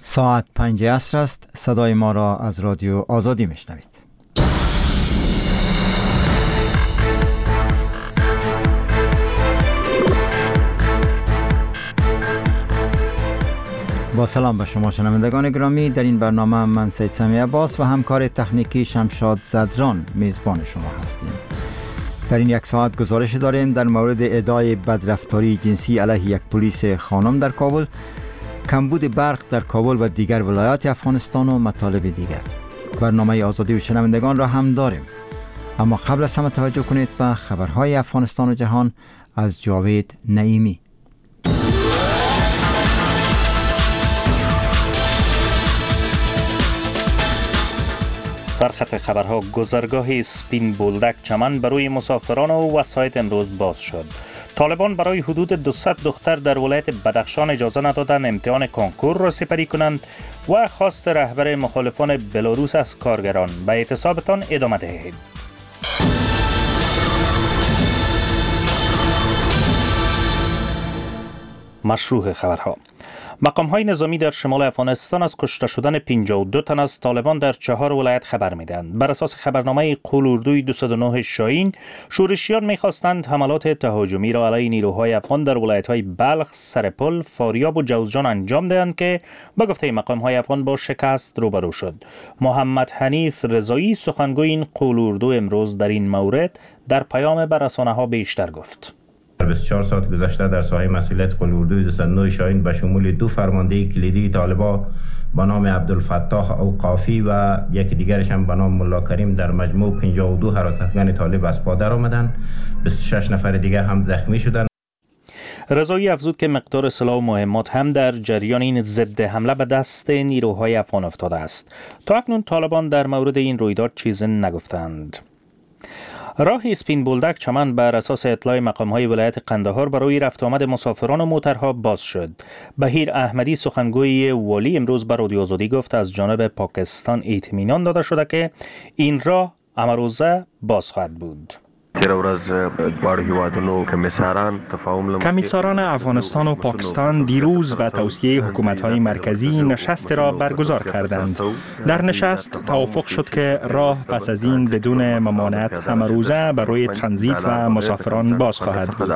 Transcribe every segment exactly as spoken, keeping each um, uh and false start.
ساعت پنج عصر است. صدای ما را از رادیو آزادی میشنوید. با سلام به شما شنوندگان گرامی، در این برنامه من سید سمی عباس و همکار تکنیکی شمشاد زدران میزبان شما هستیم. در این یک ساعت گزارش داریم در مورد ادعای بدرفتاری جنسی علیه یک پلیس خانم در کابل، کمبود برق در کابل و دیگر ولایات افغانستان و مطالب دیگر. برنامه آزادی و شنوندگان را هم داریم، اما قبل از همه توجه کنید به خبرهای افغانستان و جهان از جاوید نعیمی. سرخط خبرها: گذرگاه سپین بولدک چمن برای مسافران و وسایط امروز باز شد. طالبان برای حدود دویست دختر در ولایت بدخشان اجازه ندادند امتحان کنکور را سپری کنند و خواست رهبر مخالفان بلاروس از کارگران: به اعتصابتان ادامه دهید. مشروع خبرها: مقام‌های نظامی در شمال افغانستان از کشته شدن پنجاه و دو تن از طالبان در چهار ولایت خبر می‌دهند. بر اساس خبرنامه قول-اردوی دویست و نه شاهین، شورشیان می‌خواستند حملات تهاجمی را علیه نیروهای افغان در ولایت‌های بلخ، سرپل، فاریاب و جوزجان انجام دهند که به گفته مقام‌های افغان با شکست روبرو شد. محمد حنیف رضایی، سخنگوی این قول-اردو، امروز در این مورد در پیام به رسانه‌ها بیشتر گفت. در بیست و چهار ساعت گذشته در ساحه مسئولیت قول-اردوی دویست و نه شاهین به شمول دو فرمانده کلیدی طالبان به نام عبدالفتاح اوقافی و یکی دیگرش هم به نام ملا کریم در مجموع پنجاه و دو هراستگان طالب از پا درآمدند. بیست و شش نفر دیگر هم زخمی شدند. رضایی افزود که مقدار سلاح و مهمات هم در جریان این ضد حمله به دست نیروهای افغان افتاده است. تا اکنون طالبان در مورد این رویداد چیزی نگفتند. راه اسپین بولدک چمن بر اساس اطلاع مقام‌های ولایت قندهار برای رفت آمد مسافران و موترها باز شد. بهیر احمدی، سخنگوی والی، امروز به رادیو آزادی گفت از جانب پاکستان اطمینان داده شده که این راه امروزه باز خواهد بود. کمیساران افغانستان و پاکستان دیروز به توصیه حکومت‌های مرکزی نشست را برگزار کردند. در نشست توافق شد که راه پس از این بدون ممانعت همه روزه برای ترانزیت و مسافران باز خواهد بود.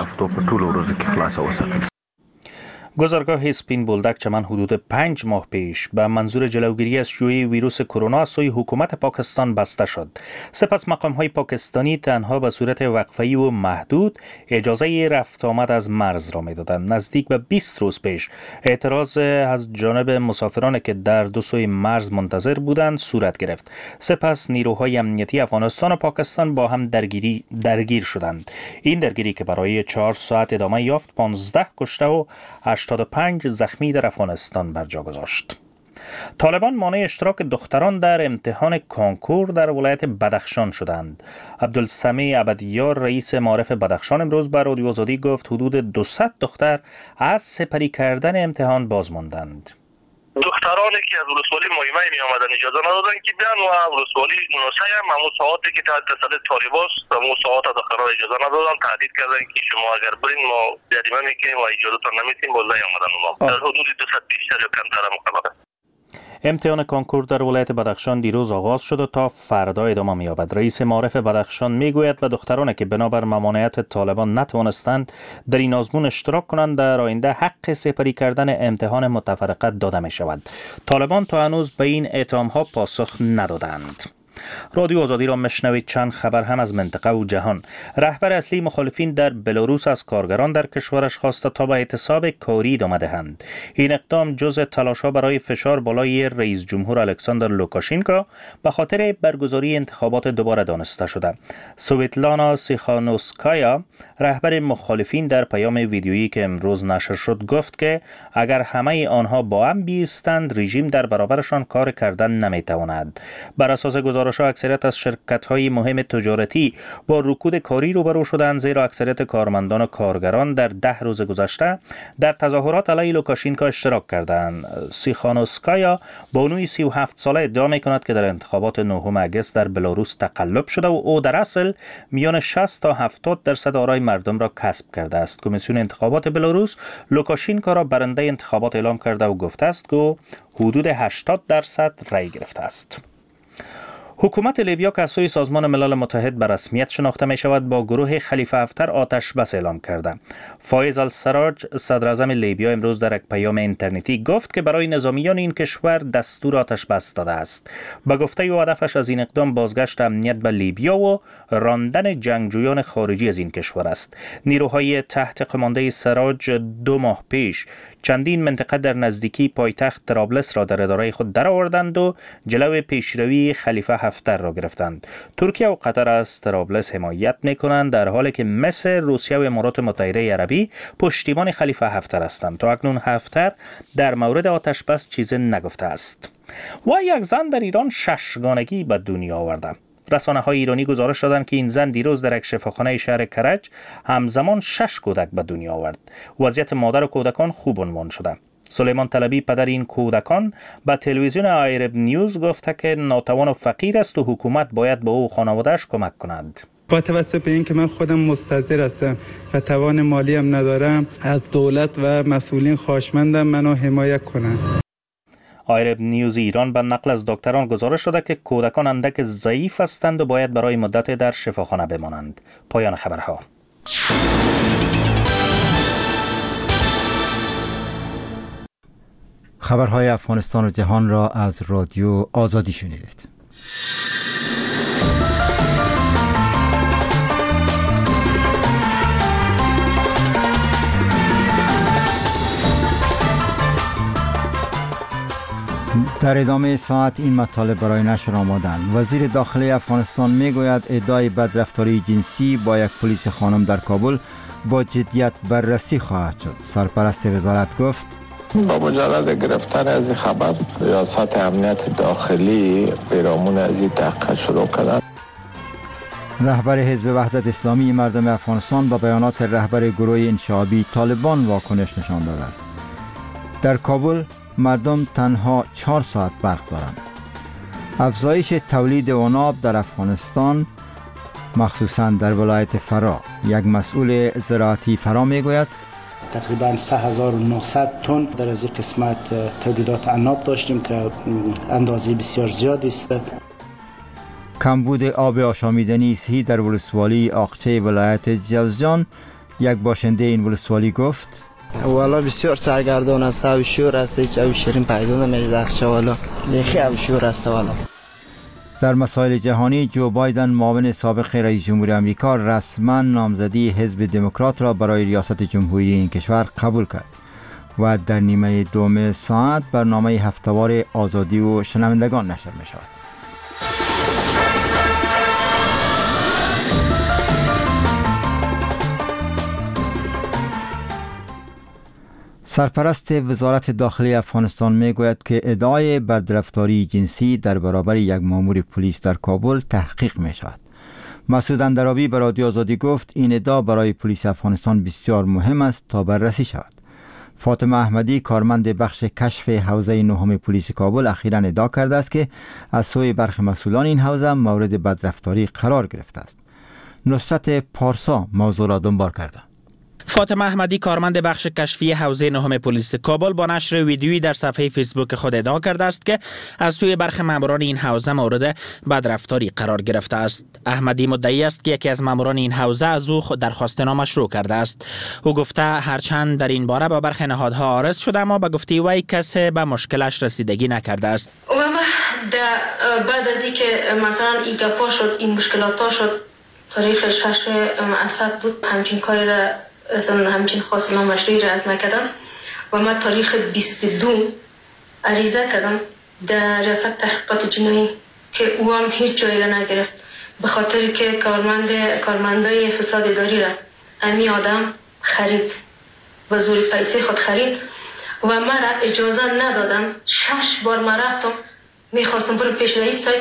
گذرگاه اسپین بولدک چمن حدود پنج ماه پیش به منظور جلوگیری از شیوع ویروس کرونا از سوی حکومت پاکستان بسته شد. سپس مقام‌های پاکستانی تنها به صورت وقفه‌ای و محدود اجازه رفت آمد از مرز را می‌دادند. نزدیک به بیست روز پیش اعتراض از جانب مسافران که در دو سوی مرز منتظر بودند صورت گرفت. سپس نیروهای امنیتی افغانستان و پاکستان با هم درگیری درگیر شدند. این درگیری که برای چهار ساعت ادامه یافت، پانزده کشته و هشتاد و پنج زخمی در افغانستان بر جا گذاشت. طالبان مانع اشتراک دختران در امتحان کنکور در ولایت بدخشان شدند. عبدالسمیع ابدیار، رئیس معارف بدخشان، امروز به رادیو آزادی گفت حدود دویست دختر از سپری کردن امتحان باز ماندند. دخترانی که از ولسوالی مهمه می آمدن اجازه ندادن که بیان و ولسوالی مناسه هم همون ساعتی که تحت تسلط طالباست همون ساعت دختران اجازه ندادن، تهدید کردن که شما اگر برین ما جریمه میکنیم و اجازهتون نمیدیم. باز نیامدن اونا. در حدود دویست بیشتر یا کمتر مقرره. امتحان کنکور در ولایت بدخشان دیروز آغاز شد و تا فردا ادامه می‌یابد. رئیس معارف بدخشان میگوید به دخترانی که بنابر ممانعت طالبان نتوانستند در این آزمون اشتراک کنند در آینده حق سپری کردن امتحان متفرقه داده می شود. طالبان تا هنوز به این اتهام‌ها پاسخ ندادند. رادیو آزادی را مشنوید. چند خبر هم از منطقه و جهان. رهبر اصلی مخالفین در بلاروس از کارگران در کشورش خواسته تا به اعتصاب کاری ادامه دهند. این اقدام جزء تلاش‌ها برای فشار بالای رئیس جمهور الکساندر لوکاشنکو به خاطر برگزاری انتخابات دوباره دانسته شده. سویتلانا سیخانوسکایا، رهبر مخالفین، در پیام ویدیویی که امروز نشر شد گفت که اگر همه آنها با هم بیستند رژیم در برابرشان کار کردن نمیتواند. بر اساس گزارش گزارش‌ها اکثریت از شرکت‌های مهم تجارتی با رکود کاری روبرو شدند، زیرا اکثریت کارمندان و کارگران در ده روز گذشته در تظاهرات علیه لوکاشینکو اشتراک کردند. سیخانوسکایا بانوی سی و هفت ساله ادعا می‌کند که در انتخابات نهم آگوست در بلاروس تقلب شده و او در اصل میان شصت تا هفتاد درصد آرای مردم را کسب کرده است. کمیسیون انتخابات بلاروس لوکاشینکو را برنده انتخابات اعلام کرده و گفته است که حدود هشتاد درصد رای گرفته است. حکومت لیبیا که از سوی سازمان ملل متحد به رسمیت شناخته می شود با گروه خلیفه حفتر آتش بس اعلام کرده. فایز السراج صدر اعظم لیبیا امروز در یک پیام اینترنتی گفت که برای نظامیان این کشور دستور آتش بس داده است. به گفته او هدفش از این اقدام بازگشت امنیت به لیبیا و راندن جنگجویان خارجی از این کشور است. نیروهای تحت قمانده سراج دو ماه پیش چندین منطقه در نزدیکی پایتخت طرابلس را در اداره خود درآوردند و جلو پیشروی خلیفه حفتر را گرفتند. ترکیه و قطر از طرابلس حمایت می‌کنند، در حالی که مصر، روسیه و امارات متحده عربی پشتیبان خلیفه حفتر هستند. تا اکنون حفتر در مورد آتش بس چیزی نگفته است. و یک زن در ایران ششگانگی به دنیا آورده. رسانه‌های ایرانی گزارش دادند که این زن دیروز در یک شفاخانه شهر کرج همزمان شش کودک به دنیا آورد. وضعیت مادر و کودکان خوب عنوان شده. سلیمان طلبی پدر این کودکان به تلویزیون آیرب نیوز گفته که ناتوان و فقیر است و حکومت باید به او و خانواده‌اش کمک کند. با توجه به اینکه من خودم مستضعف هستم و توان مالی هم ندارم، از دولت و مسئولین خواهشمندم منو حمایت کنند. آیرب نیوز ایران به نقل از دکتران گزارش داده که کودکان اندک ضعیف هستند و باید برای مدت در شفاخانه بمانند. پایان خبرها. خبرهای افغانستان و جهان را از رادیو آزادی شنیدید. در ادامه ساعت این مطالب برای نشر آمدند. وزیر داخلی افغانستان میگوید ادعای بدرفتاری جنسی با یک پلیس خانم در کابل با جدیت بررسی خواهد شد. سرپرست وزارت گفت با مجرد گرفتن از این خبر ریاست امنیت داخلی پیرامون از این تحقیق شروع کردند. رهبر حزب وحدت اسلامی مردم افغانستان با بیانات رهبر گروه انشعابی طالبان واکنش نشان داده است. در کابل مردم تنها چهار ساعت برق دارند. افزایش تولید عناب در افغانستان مخصوصاً در ولایت فرا. یک مسئول زراعتی فرا میگوید تقریباً سه هزار و نهصد تن در از این قسمت تولیدات عناب داشتیم که اندازه بسیار زیادی است. کمبود آب آشامیدنی صحی در ولسوالی آقچه ولایت جوزجان. یک باشنده این ولسوالی گفت والا بسیار سرگردان است، او شور است، هیچ او شیرین پیدا نمیده اخچه والا لیخی او شور است والا. در مسائل جهانی جو بایدن معاون سابق رئیس جمهور امریکا رسما نامزدی حزب دموکرات را برای ریاست جمهوری این کشور قبول کرد و در نیمه دوم ساعت برنامه هفته‌وار آزادی و شنوندگان نشر می شود. سرپرست وزارت داخلی افغانستان میگوید که ادعای بدرفتاری جنسی در برابر یک مامور پلیس در کابل تحقیق می شود. مسعود اندرابی به رادیو آزادی گفت این ادعا برای پلیس افغانستان بسیار مهم است تا بررسی شود. فاطمه احمدی کارمند بخش کشف حوزه نهم پلیس کابل اخیراً ادعا کرده است که از سوی برخی مسئولان این حوزه مورد بدرفتاری قرار گرفته است. نصرت پارسا موضوع را دنبال کرده. فاطمه احمدی کارمند بخش کشفی حوزه نهم پلیس کابل با نشر ویدیویی در صفحه فیسبوک خود ادعا کرده است که از سوی برخی ماموران این حوزه مورد بدرفتاری قرار گرفته است. احمدی مدعی است که یکی از ماموران این حوزه از او درخواست نامشروع کرده است. او گفته هرچند در این باره با برخی نهادها عارض شده اما به گفته وی کسی به مشکلش رسیدگی نکرده است. و ما بعد از اینکه مثلا این گپا شد، این مشکلات ها شد، تاریخ شش اسد بود، همچین کاری را اصلا همچین خواست نامشروعی را از نکردم و من تاریخ بیست و دو عریضه کردم در ریاست تحقیقات جنایی که او هم هیچ جایی را نگرفت، به خاطر که کارمند کارمندای فساد اداری را امی آدم خرید و زور پیسه خود خرید و من را اجازه ندادم. شش بار من رفتم میخواستم برم پیش رئیس صاحب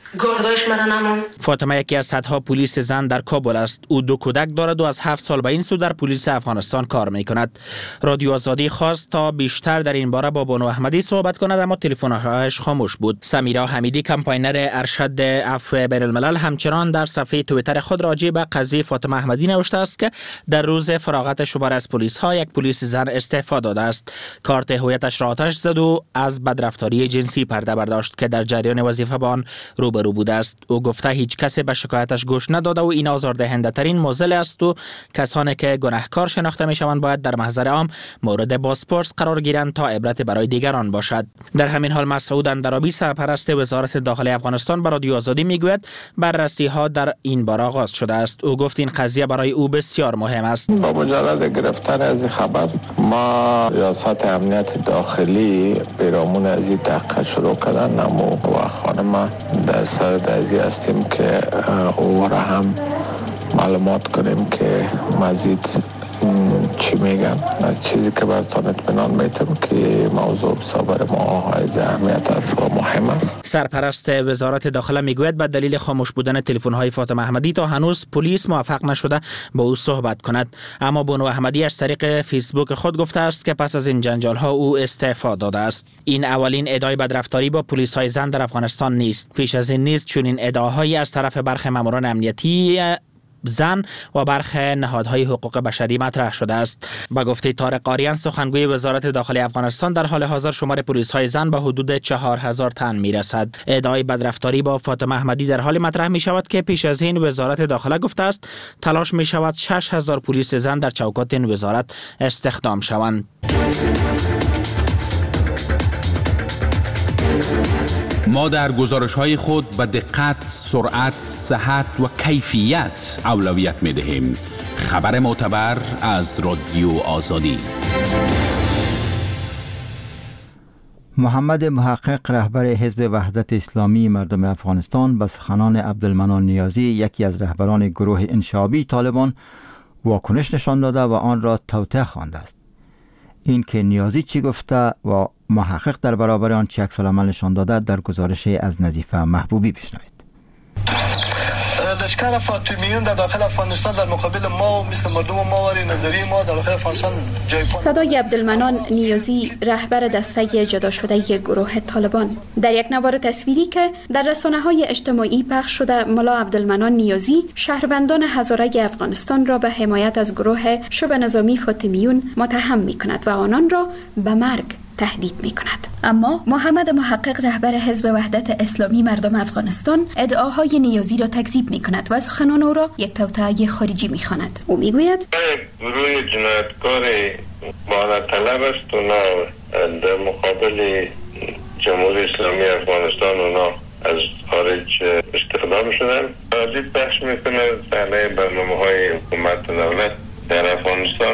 گارداش مرا نمان. فاطمه یکی از صدها پلیس زن در کابل است. او دو کودک دارد و از هفت سال به این سو در پلیس افغانستان کار می کند. رادیو آزادی خواست تا بیشتر در این باره با بانو احمدی صحبت کند اما تلفن‌هایش خاموش بود. سمیرا حمیدی کمپاینر ارشد عفو بین الملل همچنان در صفحه توییتر خود راجع به قضیه فاطمه احمدی نوشته است که در روز فراغت شمار از پلیس ها یک پلیس زن استعفا داده است. کارت هویتش را آتش زد و از بدرفتاری جنسی پرده برداشت که در جریان وظیفه با آن روبرو بوده است. او گفته هیچ کسی به شکایتش گوش نداده و این آزاردهنده ترین معضل است و کسانی که گناهکار شناخته می شوند باید در محضر عام مورد بازپرس قرار گیرند تا عبرت برای دیگران باشد. در همین حال مسعود اندرابی سرپرست وزارت داخلی افغانستان به رادیو آزادی میگوید بررسی ها در این باره آغاز شده است. او گفت این قضیه برای او بسیار مهم است. با مجرد گرفتن از این خبر ما ریاست امنیت داخلی پیرامون از این تحقیق شروع کردن و خانم در سر دزی هستیم که او را هم معلومات کنیم که مزید چی میگن. چیزی که براتون اطمینان میتونم که موضوع بسابر ما های اهمیت است و مهم است. سرپرست وزارت داخله میگوید به دلیل خاموش بودن تلفن های فاطمه احمدی تا هنوز پلیس موفق نشده با او صحبت کند. اما بانو احمدی از طریق فیسبوک خود گفته است که پس از این جنجال ها او استعفا داده است. این اولین ادعای بدرفتاری با پلیس های زن در افغانستان نیست. پیش از این نیز چنین ادعاهایی از طرف برخی ماموران امنیتی زن و برخی نهادهای حقوق بشری مطرح شده است. با گفته طارق قاریان سخنگوی وزارت داخلی افغانستان در حال حاضر شمار پلیس های زن به حدود چهار هزار تن میرسد. ادعای بدرفتاری با فاطمه احمدی در حال مطرح می شود که پیش از این وزارت داخله گفته است تلاش می شود شش هزار پلیس زن در چوکات این وزارت استخدام شوند. ما در گزارش‌های خود به دقت، سرعت، صحت و کیفیت اولویت می‌دهیم. خبر معتبر از رادیو آزادی. محمد محقق رهبر حزب وحدت اسلامی مردم افغانستان به سخنان عبدالمنان نیازی یکی از رهبران گروه انشابی طالبان واکنش نشان داده و آن را توطئه خوانده است. این که نیازی چی گفته و محقق در برابر آن چه عکس‌العمل نشان داده در گزارش از نظیفه محبوبی بشنوید. لشکر فاطمیون در داخل افغانستان در مقابل ما و مثل مردم ماوری نظری ما در داخل افغانستان جای صدای عبدالمنان نیازی رهبر دسته جدا شده گروه طالبان در یک نوار تصویری که در رسانه‌های اجتماعی پخش شده ملا عبدالمنان نیازی شهروندان هزاره افغانستان را به حمایت از گروه شبه نظامی فاطمیون متهم می‌کند و آنان را به مرگ تهدید می کند. اما محمد محقق رهبر حزب وحدت اسلامی مردم افغانستان ادعاهای نیازی را تکذیب می کند و سخنان او را یک توطئه خارجی می خواند. او می گوید گروه جنایتکار مانع طلب است و نه در مقابل جمهوری اسلامی افغانستان اونا از خارج استخدام شدن. راضی پخش می کند صحنه برنامه های حکومت و دولت در افغانستان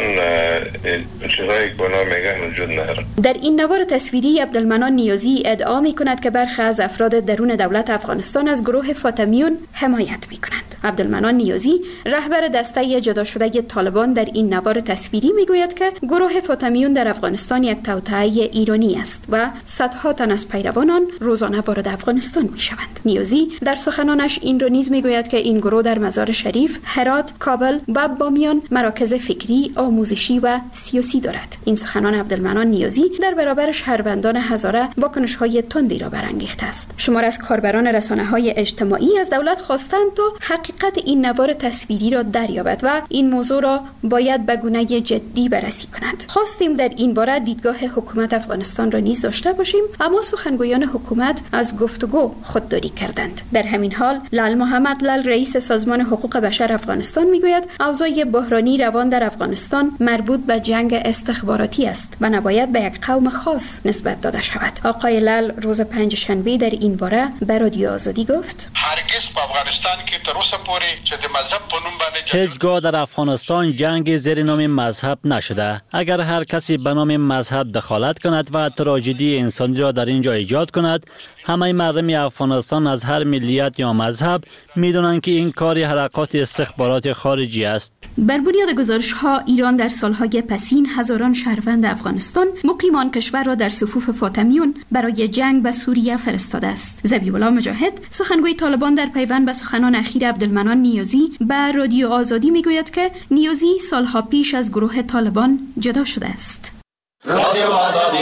چیزایی که اونا میگن وجود نداره. در این نوار تصویری عبدالمنان نیازی ادعا می کند که برخی از افراد درون دولت افغانستان از گروه فاطمیون حمایت می کنند. عبدالمنان نیازی رهبر دسته جدا شده طالبان در این نوار تصویری می گوید که گروه فاطمیون در افغانستان یک توطئه ایرانی است و صدها تن از پیروانان روزانه وارد افغانستان می شوند. نیازی در سخنانش این را نیز می گوید که این گروه در مزار شریف، هرات، کابل و بامیان مراکز فکری، آموزشی و سیاسی دارد. این سخنان عبدالمنان نیازی در برابر شهروندان هزاره واکنش‌های تندی را برانگیخته است. شمار از کاربران رسانه‌های اجتماعی از دولت خواستند تا حقیقت این نوار تصویری را دریابد و این موضوع را باید به گونه جدی بررسی کند. خواستیم در این باره دیدگاه حکومت افغانستان را نیز داشته باشیم، اما سخنگویان حکومت از گفتگو خودداری کردند. در همین حال لال محمد لال رئیس سازمان حقوق بشر افغانستان میگوید اوضاع بحرانی روان در افغانستان مربوط به جنگ استخباراتی است و نباید به یک قوم خاص نسبت داده شود. آقای لال روز پنج شنبه در این باره به رادیو آزادی گفت هرگز په افغانستان کې تر اوسه پورې چې د مذهب په نوم باندې هیچگاه در افغانستان جنگ زیر نام مذهب نشده. اگر هر کسی به نام مذهب دخالت کند و تراژدی انسانی را در اینجا ایجاد کند، همه مردم افغانستان از هر ملیت یا مذهب میدونن که این کاری حرکات استخبارات خارجی است. بر بنیاد گزارش‌ها ایران در سالهای پسین هزاران شهروند افغانستان مقیمان کشور را در صفوف فاطمیون برای جنگ به سوریه فرستاده است. ذبیح‌الله مجاهد سخنگوی طالبان در پیوند به سخنان اخیر عبدالمنان نیازی به رادیو آزادی میگوید که نیازی سالها پیش از گروه طالبان جدا شده است. رادیو آزادی.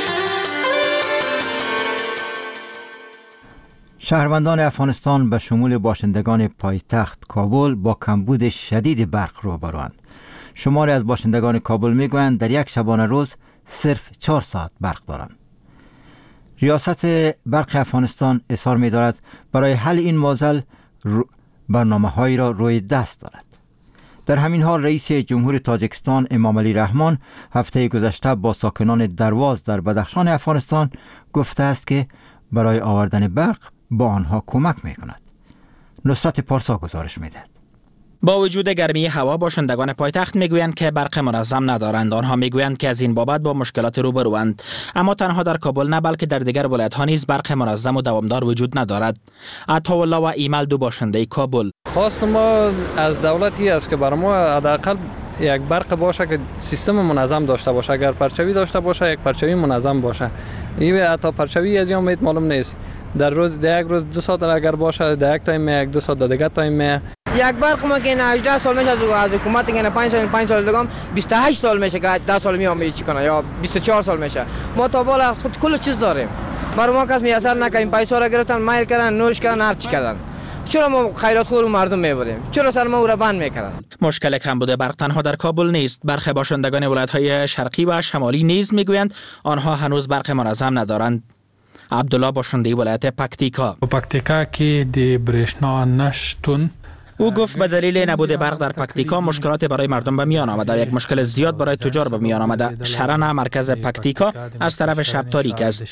شهروندان افغانستان به شمول باشندگان پایتخت کابل با کمبود شدید برق روبروند. شماری از باشندگان کابل میگویند در یک شبانه روز صرف چهار ساعت برق دارند. ریاست برق افغانستان اصرار می‌دارد برای حل این معضل برنامه‌هایی را روی دست دارد. در همین حال رئیس جمهور تاجیکستان امام علی رحمان هفته گذشته با ساکنان درواز در بدخشان افغانستان گفته است که برای آوردن برق با آنها کمک می‌کند. نصرت پارسا گزارش می‌دهد. با وجود گرمی هوا باشندگان پایتخت میگویند که برق منظم ندارند. آنها میگویند که از این بابت با مشکلات روبروند. اما تنها در کابل نه بلکه در دیگر ولایت‌ها نیز برق منظم و دوامدار وجود ندارد. عطاالله و ایمل دو باشنده کابل: خواست ما از دولتی است که برای ما حداقل یک برق باشه که سیستم منظم داشته باشه. اگر پرچوی داشته باشه یک پرچوی منظم باشه. این حتی پرچوی از این معلوم نیست. در روز در یک روز دو ساعت اگر باشه در یک تایم یک دو ساعت دیگه تایم. یک برق ما که هجده سال میشه از حکومت که پنج سال پنج سال دیگه بیست و هشت سال میشه که ده سال میام چی کنه یا بیست و چهار سال میشه. ما تا بالا خود کل چیز داریم. برای ما کس میاثر نکنیم. پیسا را گرفتن مایل کردن نوش کردن هر چی کردن. چرا ما خیرات خور و مردم میبریم؟ چرا سر ما او را بند میکنن؟ مشکل کمبود برق تنها در کابل نیست. برخی باشندگان ولایت‌های شرقی و شمالی نیز میگویند آنها هنوز برق منظم ندارند. عبدالله باشنده ولایت پکتیکا: پکتیکا که دی برشنا نشتون. او گفت به دلیل نبود برق در پکتیکا مشکلات برای مردم به میان آمده و یک مشکل زیاد برای تجار به میان آمده. شرن مرکز پکتیکا از طرف شب تاریک است.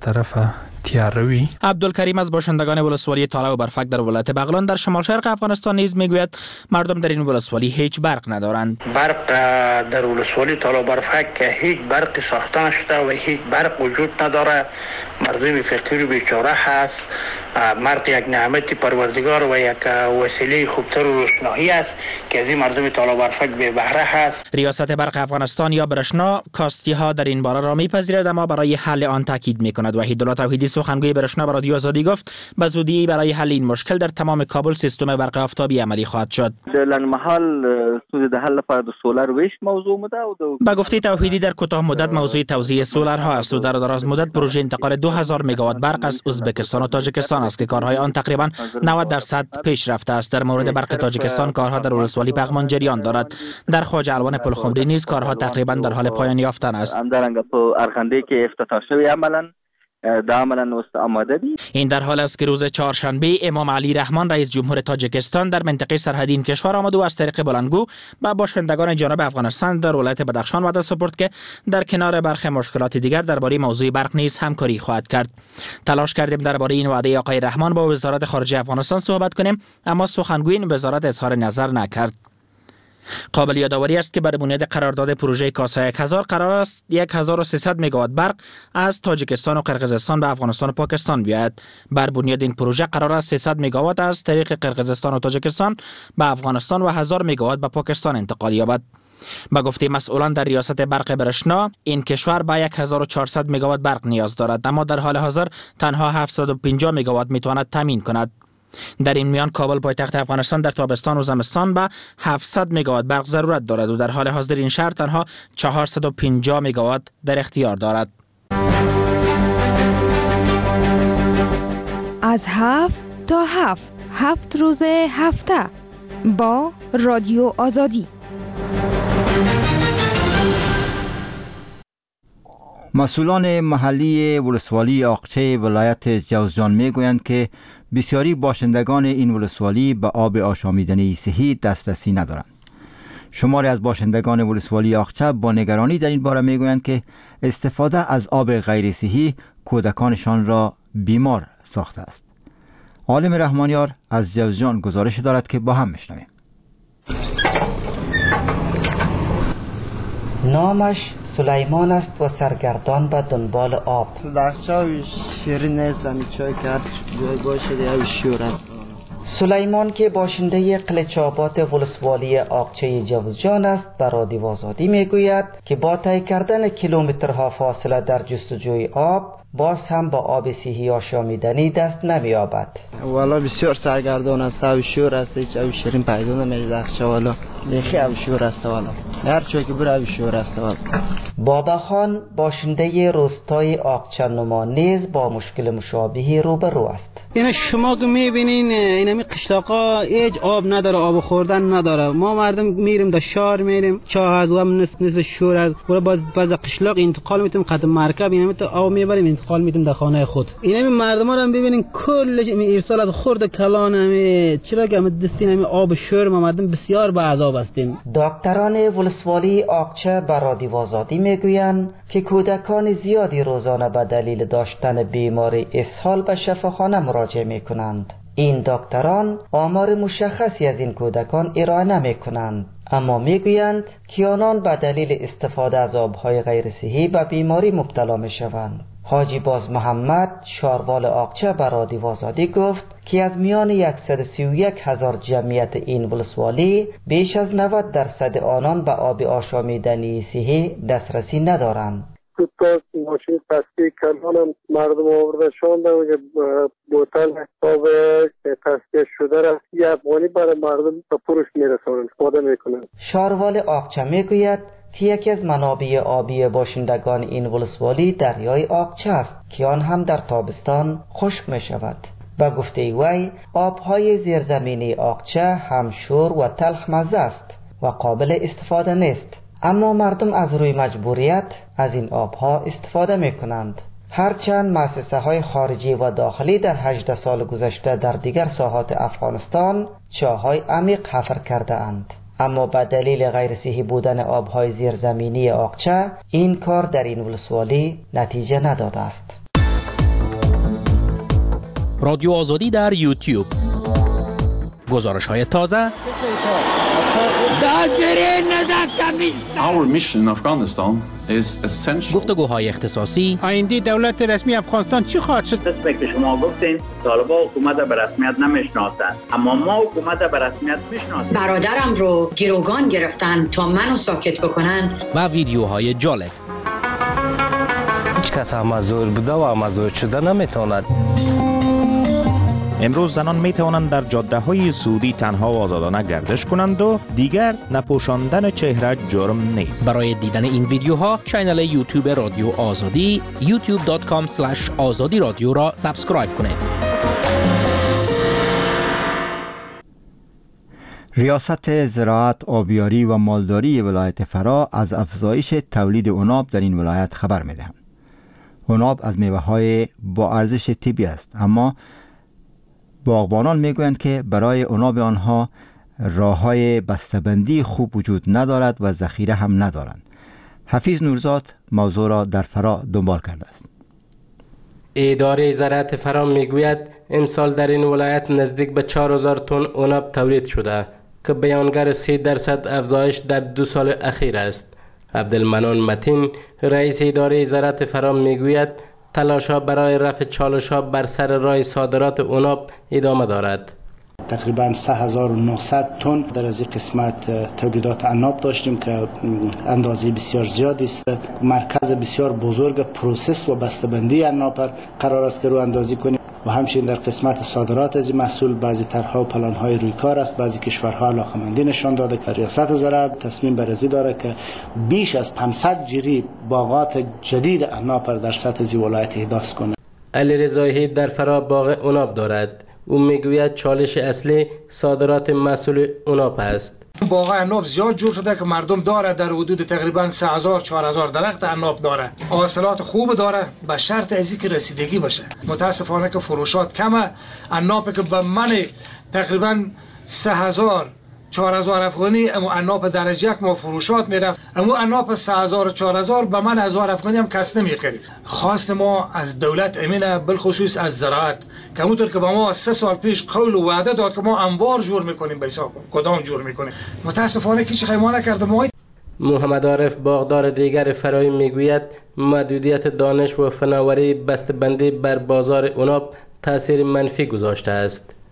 عبدالکریم از باشندگان ولسوالی تاله و برفک در ولایت بغلان در شمال شرق افغانستان نیز میگوید مردم در این ولسوالی هیچ برق ندارند. برق در ولسوالی تاله و برفک که هیچ برق ساخته نشده و هیچ برق وجود نداره. مردم فقیر و بیچاره هست. برق یک نعمت پروردگار و یک وسیله خوبتر و روشنایی است که از این مردم تاله و برفک به بهره هست. ریاست برق افغانستان یا برشنا کاستی ها در این باره را میپذیرد اما برای حل آن تاکید میکند. وحیدالله توحیدی سخنگوی برشنا به رادیو آزادی گفت به زودی برای حل این مشکل در تمام کابل سیستم برق آفتابی عملی خواهد شد. در محل سود حل لپاره د سولر ویش موضوع مده و به گفته توحیدی در کوتاه مدت موضوع توزیع سولرها است و در دراز مدت پروژه انتقال دو هزار مگاوات برق از ازبکستان و تاجیکستان است که کارهای آن تقریبا نود درصد پیش رفته است. در مورد برق تاجیکستان کارها در ولسوالی پغمان جریان دارد. در خواجه الوان پلخمری نیز کارها تقریبا در حال پایان یافتن است. ارغنده که افتتاح شده عملاً این در حال است که روز چهارشنبه امام علی رحمان رئیس جمهور تاجیکستان در منطقه سرحدی این کشور آمد و از طریق بلندگو به باشندگان جنوب افغانستان در ولایت بدخشان وعده سپرد که در کنار برخی مشکلات دیگر درباره موضوع برق نیز همکاری خواهد کرد. تلاش کردیم درباره این وعده آقای رحمان با وزارت خارجه افغانستان صحبت کنیم اما سخنگوی این وزارت اظهار نظر نکرد. قابل یادآوری است که بر بنیاد قرارداد پروژه کاسا یک هزار قرار است هزار و سیصد مگاوات برق از تاجیکستان و قرقیزستان به افغانستان و پاکستان بیاید. بر بنیاد این پروژه قرار است سیصد مگاوات از طریق قرقیزستان و تاجیکستان به افغانستان و هزار مگاوات به پاکستان انتقال یابد. با گفته مسئولان در ریاست برق برشنا این کشور به هزار و چهارصد مگاوات برق نیاز دارد اما در حال حاضر تنها هفتصد و پنجاه مگاوات میتواند تامین کند. در این میان کابل پایتخت افغانستان در تابستان و زمستان به هفتصد مگاوات برق ضرورت دارد و در حال حاضر این شهر تنها چهارصد و پنجاه مگاوات در اختیار دارد. از هفت تا هفت هفت روز هفته با رادیو آزادی. مسئولان محلی ولسوالی آقچه ولایت جوزجان میگویند که بسیاری باشندگان این ولسوالی به آب آشامیدنی صحی دسترسی ندارند. شماری از باشندگان ولسوالی آقچه با نگرانی در این باره میگویند که استفاده از آب غیر صحی کودکانشان را بیمار ساخته است. عالم رحمانیار از جوزجان گزارش دارد که با هم میشنویم. نامش سلیمان است و سرگردان به دنبال آب. لحچه شیرین نیست همی چای کرد جای باشه دیگه شیور است. سلیمان که باشنده قلچابات ولسوالی آقچه جوزجان است بر رادیو آزادی میگوید که با طی کردن کیلومترها فاصله در جستجوی آب باز هم با آب سیهی آشامیدنی دست نمی‌یابد. والا بسیار سرگردان است، آب شور است، هیچ آب شیرین پیدا نمی‌دهد. والا لیخی آب شور است والا. هر چوی که بر آب شور است والا. بابا خان باشنده روستای آقچه نما نیز با مشکل مشابهی روبرو است. اینا شما که می‌بینین اینا می قشلاقا هیچ آب نداره، آب خوردن نداره. ما مردم میریم در شهر میریم چاه از و نصف نصف شور است. ولی باز باز قشلاق انتقال میتیم خط مرکب اینا تو آب میبریم انتقال میتیم در خانه خود. اینا مردم رو هم ببینین کل ارسال از خورد کلان هم چرا که هم دستین هم آب شور ما مردم بسیار با عذاب هستیم. دکتران ولسوالی آقچه بر رادیو آزادی میگویند که کودکان زیادی روزانه به دلیل داشتن بیماری اسهال به شفاخانه مراجعه میکنند. این دکتران آمار مشخصی از این کودکان ارائه نمی کنند، اما میگویند که آنان به دلیل استفاده از آبهای غیر صحی به بیماری مبتلا می شوند. حاجی باز محمد شاروال آقچه بر رادیو آزادی گفت که از میان صد و سی و یک هزار جمعیت این ولسوالی بیش از نود درصد آنان به آب آشامیدنی صحی دسترسی ندارند. تا ماشین تصفیه کردن مردم آورده شوندن که بوتل آب تصفیه شده را سی افغانی برای مردم به فروش میرسونن استفاده میکنن. شاروال آقچه میگوید که یکی از منابع آبی باشندگان این ولسوالی دریای آقچه است که آن هم در تابستان خشک می شود. به گفته وی آبهای زیرزمینی آقچه هم شور و تلخ مزه است و قابل استفاده نیست، اما مردم از روی مجبوریت از این آبها استفاده می کنند. هرچند مؤسسه های خارجی و داخلی در هجده سال گذشته در دیگر ساحات افغانستان چاهای عمیق حفر کرده اند، اما به دلیل غیر صحی بودن آبهای زیرزمینی آقچه این کار در این ولسوالی نتیجه نداده است. رادیو آزادی در یوتیوب. گزارش های تازه. Our mission in Afghanistan is essential. گفتگوهای اختصاصی. آینده دولت رسمی افغانستان چی خواهد شد؟ قسمی که شما گفتین طالبان حکومت به رسمیت نمیشناسند، اما ما حکومت به رسمیت میشناسیم. برادرم رو گروگان گرفتن تا منو ساکت بکنن. و ویدیوهای جالب. هیچ کس مزور بوده و مزور شده نمیتواند. امروز زنان می توانند در جاده های سعودی تنها و آزادانه گردش کنند و دیگر نپوشاندن چهره جرم نیست. برای دیدن این ویدیوها کانال یوتیوب رادیو آزادی یوتیوب دات کام اسلش آزادی رادیو را سابسکرایب کنید. ریاست زراعت، آبیاری و مالداری ولایت فرا از افزایش تولید عناب در این ولایت خبر می دهند. عناب از میوه های با ارزش طبی است، اما باغبانان میگویند که برای عناب آنها راه‌های بسته‌بندی خوب وجود ندارد و ذخیره هم ندارند. حفیظ نورزاد موضوع را در فرا دنبال کرده است. اداره زراعت فرا میگوید امسال در این ولایت نزدیک به چهار هزار تن عناب تولید شده که بیانگر سه درصد افزایش در دو سال اخیر است. عبدالمنان متین رئیس اداره زراعت فرا میگوید تلاش‌ها برای رفع چالش‌ها بر سر راه صادرات عناب ادامه دارد. تقریبا سه هزار و نهصد تن در از این قسمت تولیدات عناب داشتیم که اندازه بسیار زیادی است. مرکز بسیار بزرگ پروسس و بسته‌بندی عناب قرار است که رو اندازی کنیم و همچنین در قسمت صادرات از این محصول بعضی طرح‌ها و پلان‌های روی کار است. بعضی کشورها علاقه‌مندی نشان داده که ریاست زراعت تصمیم بررسی داره که بیش از پانصد جری باغات جدید عناب در سطح زی ولایت احداث کنه. علیرضا هید در فرا باغ عناب دارد. او میگوید چالش اصلی صادرات محصول عناب است. باغ عناب زیاد جور شده که مردم داره در حدود تقریبا سه هزار چهار هزار درخت عناب داره. حاصلات خوب داره به شرط از اینکه رسیدگی باشه. متاسفانه که فروشات کمه. عناب که به من تقریبا سه هزار چهار هزار افغانی اما عناب درجه یک ما فروشات میرفت، اما عناب سه هزار چهار هزار به من هزار افغانی هم کس نمیخرید. خواست ما از دولت امینه بالخصوص از زراعت که همونطور که به ما سه سال پیش قول و وعده داد که ما انبار جور میکنیم به حساب کدام جور میکنیم، متاسفانه هیچ خیمه نکرده. ما محمد عارف باغدار دیگر فرایی میگوید محدودیت دانش و فناوری بسته‌بندی بر بازار عناب تاثیر منفی گذاشته است.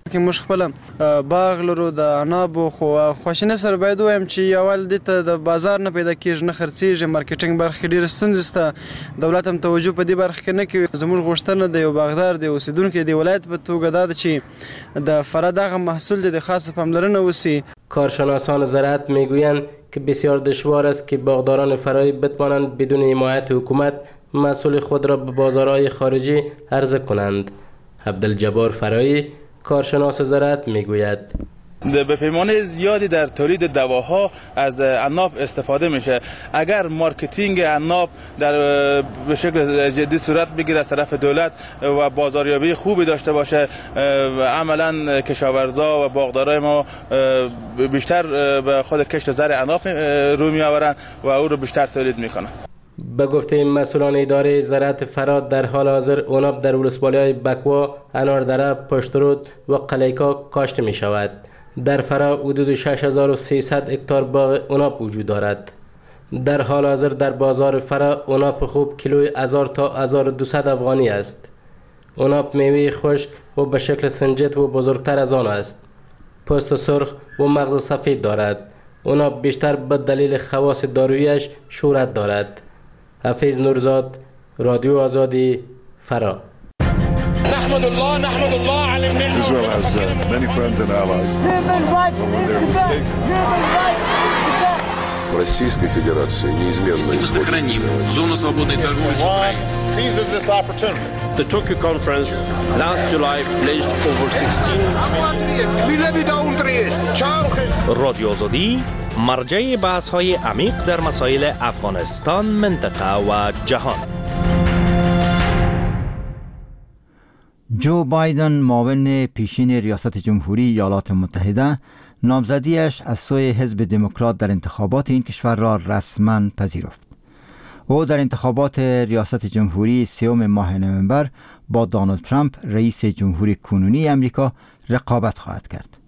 که موږ خپل باغ لرو د عنابو خو خواشینه سره باید وایم چې اول دې ته د بازار نه پیدا کېږي نه خرڅېږي مارکیټینګ برخه کې ډېرې ستونزې شته دولت هم توجه په دې برخه کې نه کوي زموږ غوښتنه د یو باغدار د اوسېدونکي د ولایت په توګه دا ده چې د فراه دغه محصول د خاص پاملرنه وشي. کارشناسان زراعت میگویند که بسیار دشوار است که باغداران فرایی بتوانند بدون حمایت حکومت محصول خود را به بازارهای خارجی عرضه کنند. عبدالجبار فرایی کارشناس زراعت میگوید به پیمانه زیادی در تولید دواها از عناب استفاده میشه. اگر مارکتینگ عناب در به شکل جدی صورت بگیره از طرف دولت و بازاریابی خوبی داشته باشه عملا کشاورزا و باغدارای ما بیشتر به خود کشت زرع عناب رو میآورن و او رو بیشتر تولید میکنن. به گفته مسئولان اداره زراعت فراه در حال حاضر عناب در ولسوالی‌های بکوا، اناردره، پشترود و قلیکا کاشته می شود. در فراه حدود شش هزار و سیصد هکتار باغ عناب وجود دارد. در حال حاضر در بازار فراه عناب خوب کیلوی هزار تا هزار و دویست افغانی است. عناب میوه خشک و به شکل سنجت و بزرگتر از آن است. پوست سرخ و مغز سفید دارد. عناب بیشتر به دلیل خواص داروییش شهرت دارد. حفیظ نورزاد، رادیو آزادی، فرا. نحمد الله نحمد الله على النعمة. Israel has uh, many friends and allies. But when they're mistaken. Российской Федерации неизменно исходит. Сохраним зону свободной торговли с Украиной. Seizes this opportunity. The Tokyo conference last July pledged over sixteen. رادیو آزادی مرجع بحث‌های عمیق در مسائل افغانستان، منطقه و جهان. جو بایدن معاون پیشین ریاست جمهوری ایالات متحده نامزدیش از سوی حزب دموکرات در انتخابات این کشور را رسما پذیرفت. او در انتخابات ریاست جمهوری سوم ماه نوامبر با دونالد ترامپ رئیس جمهوری کنونی امریکا رقابت خواهد کرد.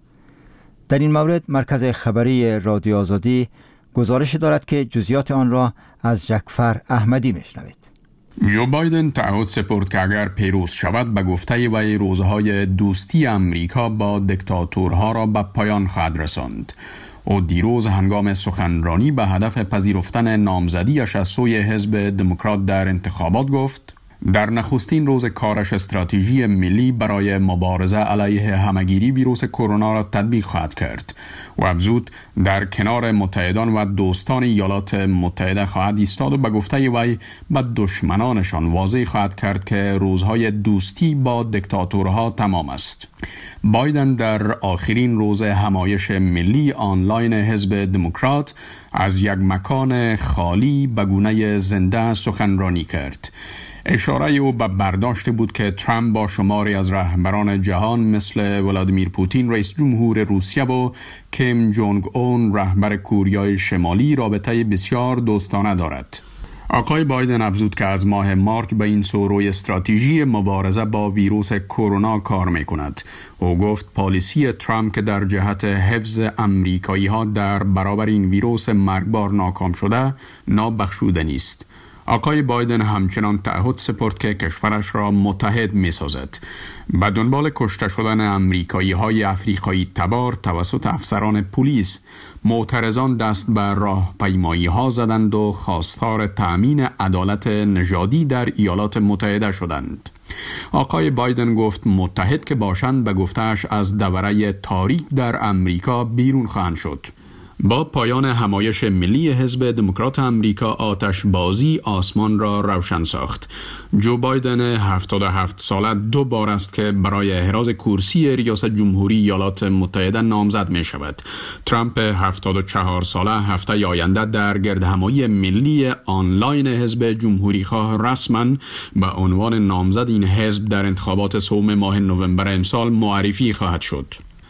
در این مورد مرکز خبری رادیو آزادی گزارش دارد که جزئیات آن را از جعفر احمدی میشنوید. جو بایدن تعهد سپرد که اگر پیروز شود به گفته وی روزهای دوستی امریکا با دیکتاتورها را به پایان خواهد رساند. او دیروز هنگام سخنرانی به هدف پذیرفتن نامزدیش از سوی حزب دموکرات در انتخابات گفت در نخستین روز کارش استراتژی ملی برای مبارزه علیه همهگیری ویروس کرونا را تطبیق خواهد کرد و افزود در کنار متحدان و دوستان ایالات متحده خواهد ایستاد و به گفته وی به دشمنانشان واضح خواهد کرد که روزهای دوستی با دیکتاتورها تمام است. بایدن در آخرین روز همایش ملی آنلاین حزب دموکرات از یک مکان خالی به گونه زنده سخنرانی کرد. اشاره او به برداشت بود که ترامپ با شماری از رهبران جهان مثل ولادیمیر پوتین رئیس جمهور روسیه و کیم جونگ اون رهبر کره شمالی رابطه بسیار دوستانه دارد. آقای بایدن افزود که از ماه مارچ به این سو روی استراتژی مبارزه با ویروس کرونا کار میکند. او گفت پالیسی ترامپ که در جهت حفظ امریکایی ها در برابر این ویروس مرگبار ناکام شده نابخشودنی است. آقای بایدن همچنان تعهد سپرد که کشورش را متحد می سازد. به دنبال کشته شدن امریکایی های افریقایی تبار توسط افسران پلیس، معترضان دست بر راهپیمایی ها زدند و خواستار تأمین عدالت نژادی در ایالات متحده شدند. آقای بایدن گفت متحد که باشند به گفتهش از دوره تاریک در امریکا بیرون خواهند شد. با پایان همایش ملی حزب دموکرات امریکا آتش بازی آسمان را روشن ساخت. جو بایدن هفتاد و هفت ساله دو بار است که برای احراز کرسی ریاست جمهوری ایالات متحده نامزد می شود. ترامپ هفتاد و چهار ساله هفته آینده در گردهمایی ملی آنلاین حزب جمهوری خواه رسما به عنوان نامزد این حزب در انتخابات سوم ماه نوامبر امسال معرفی خواهد شد.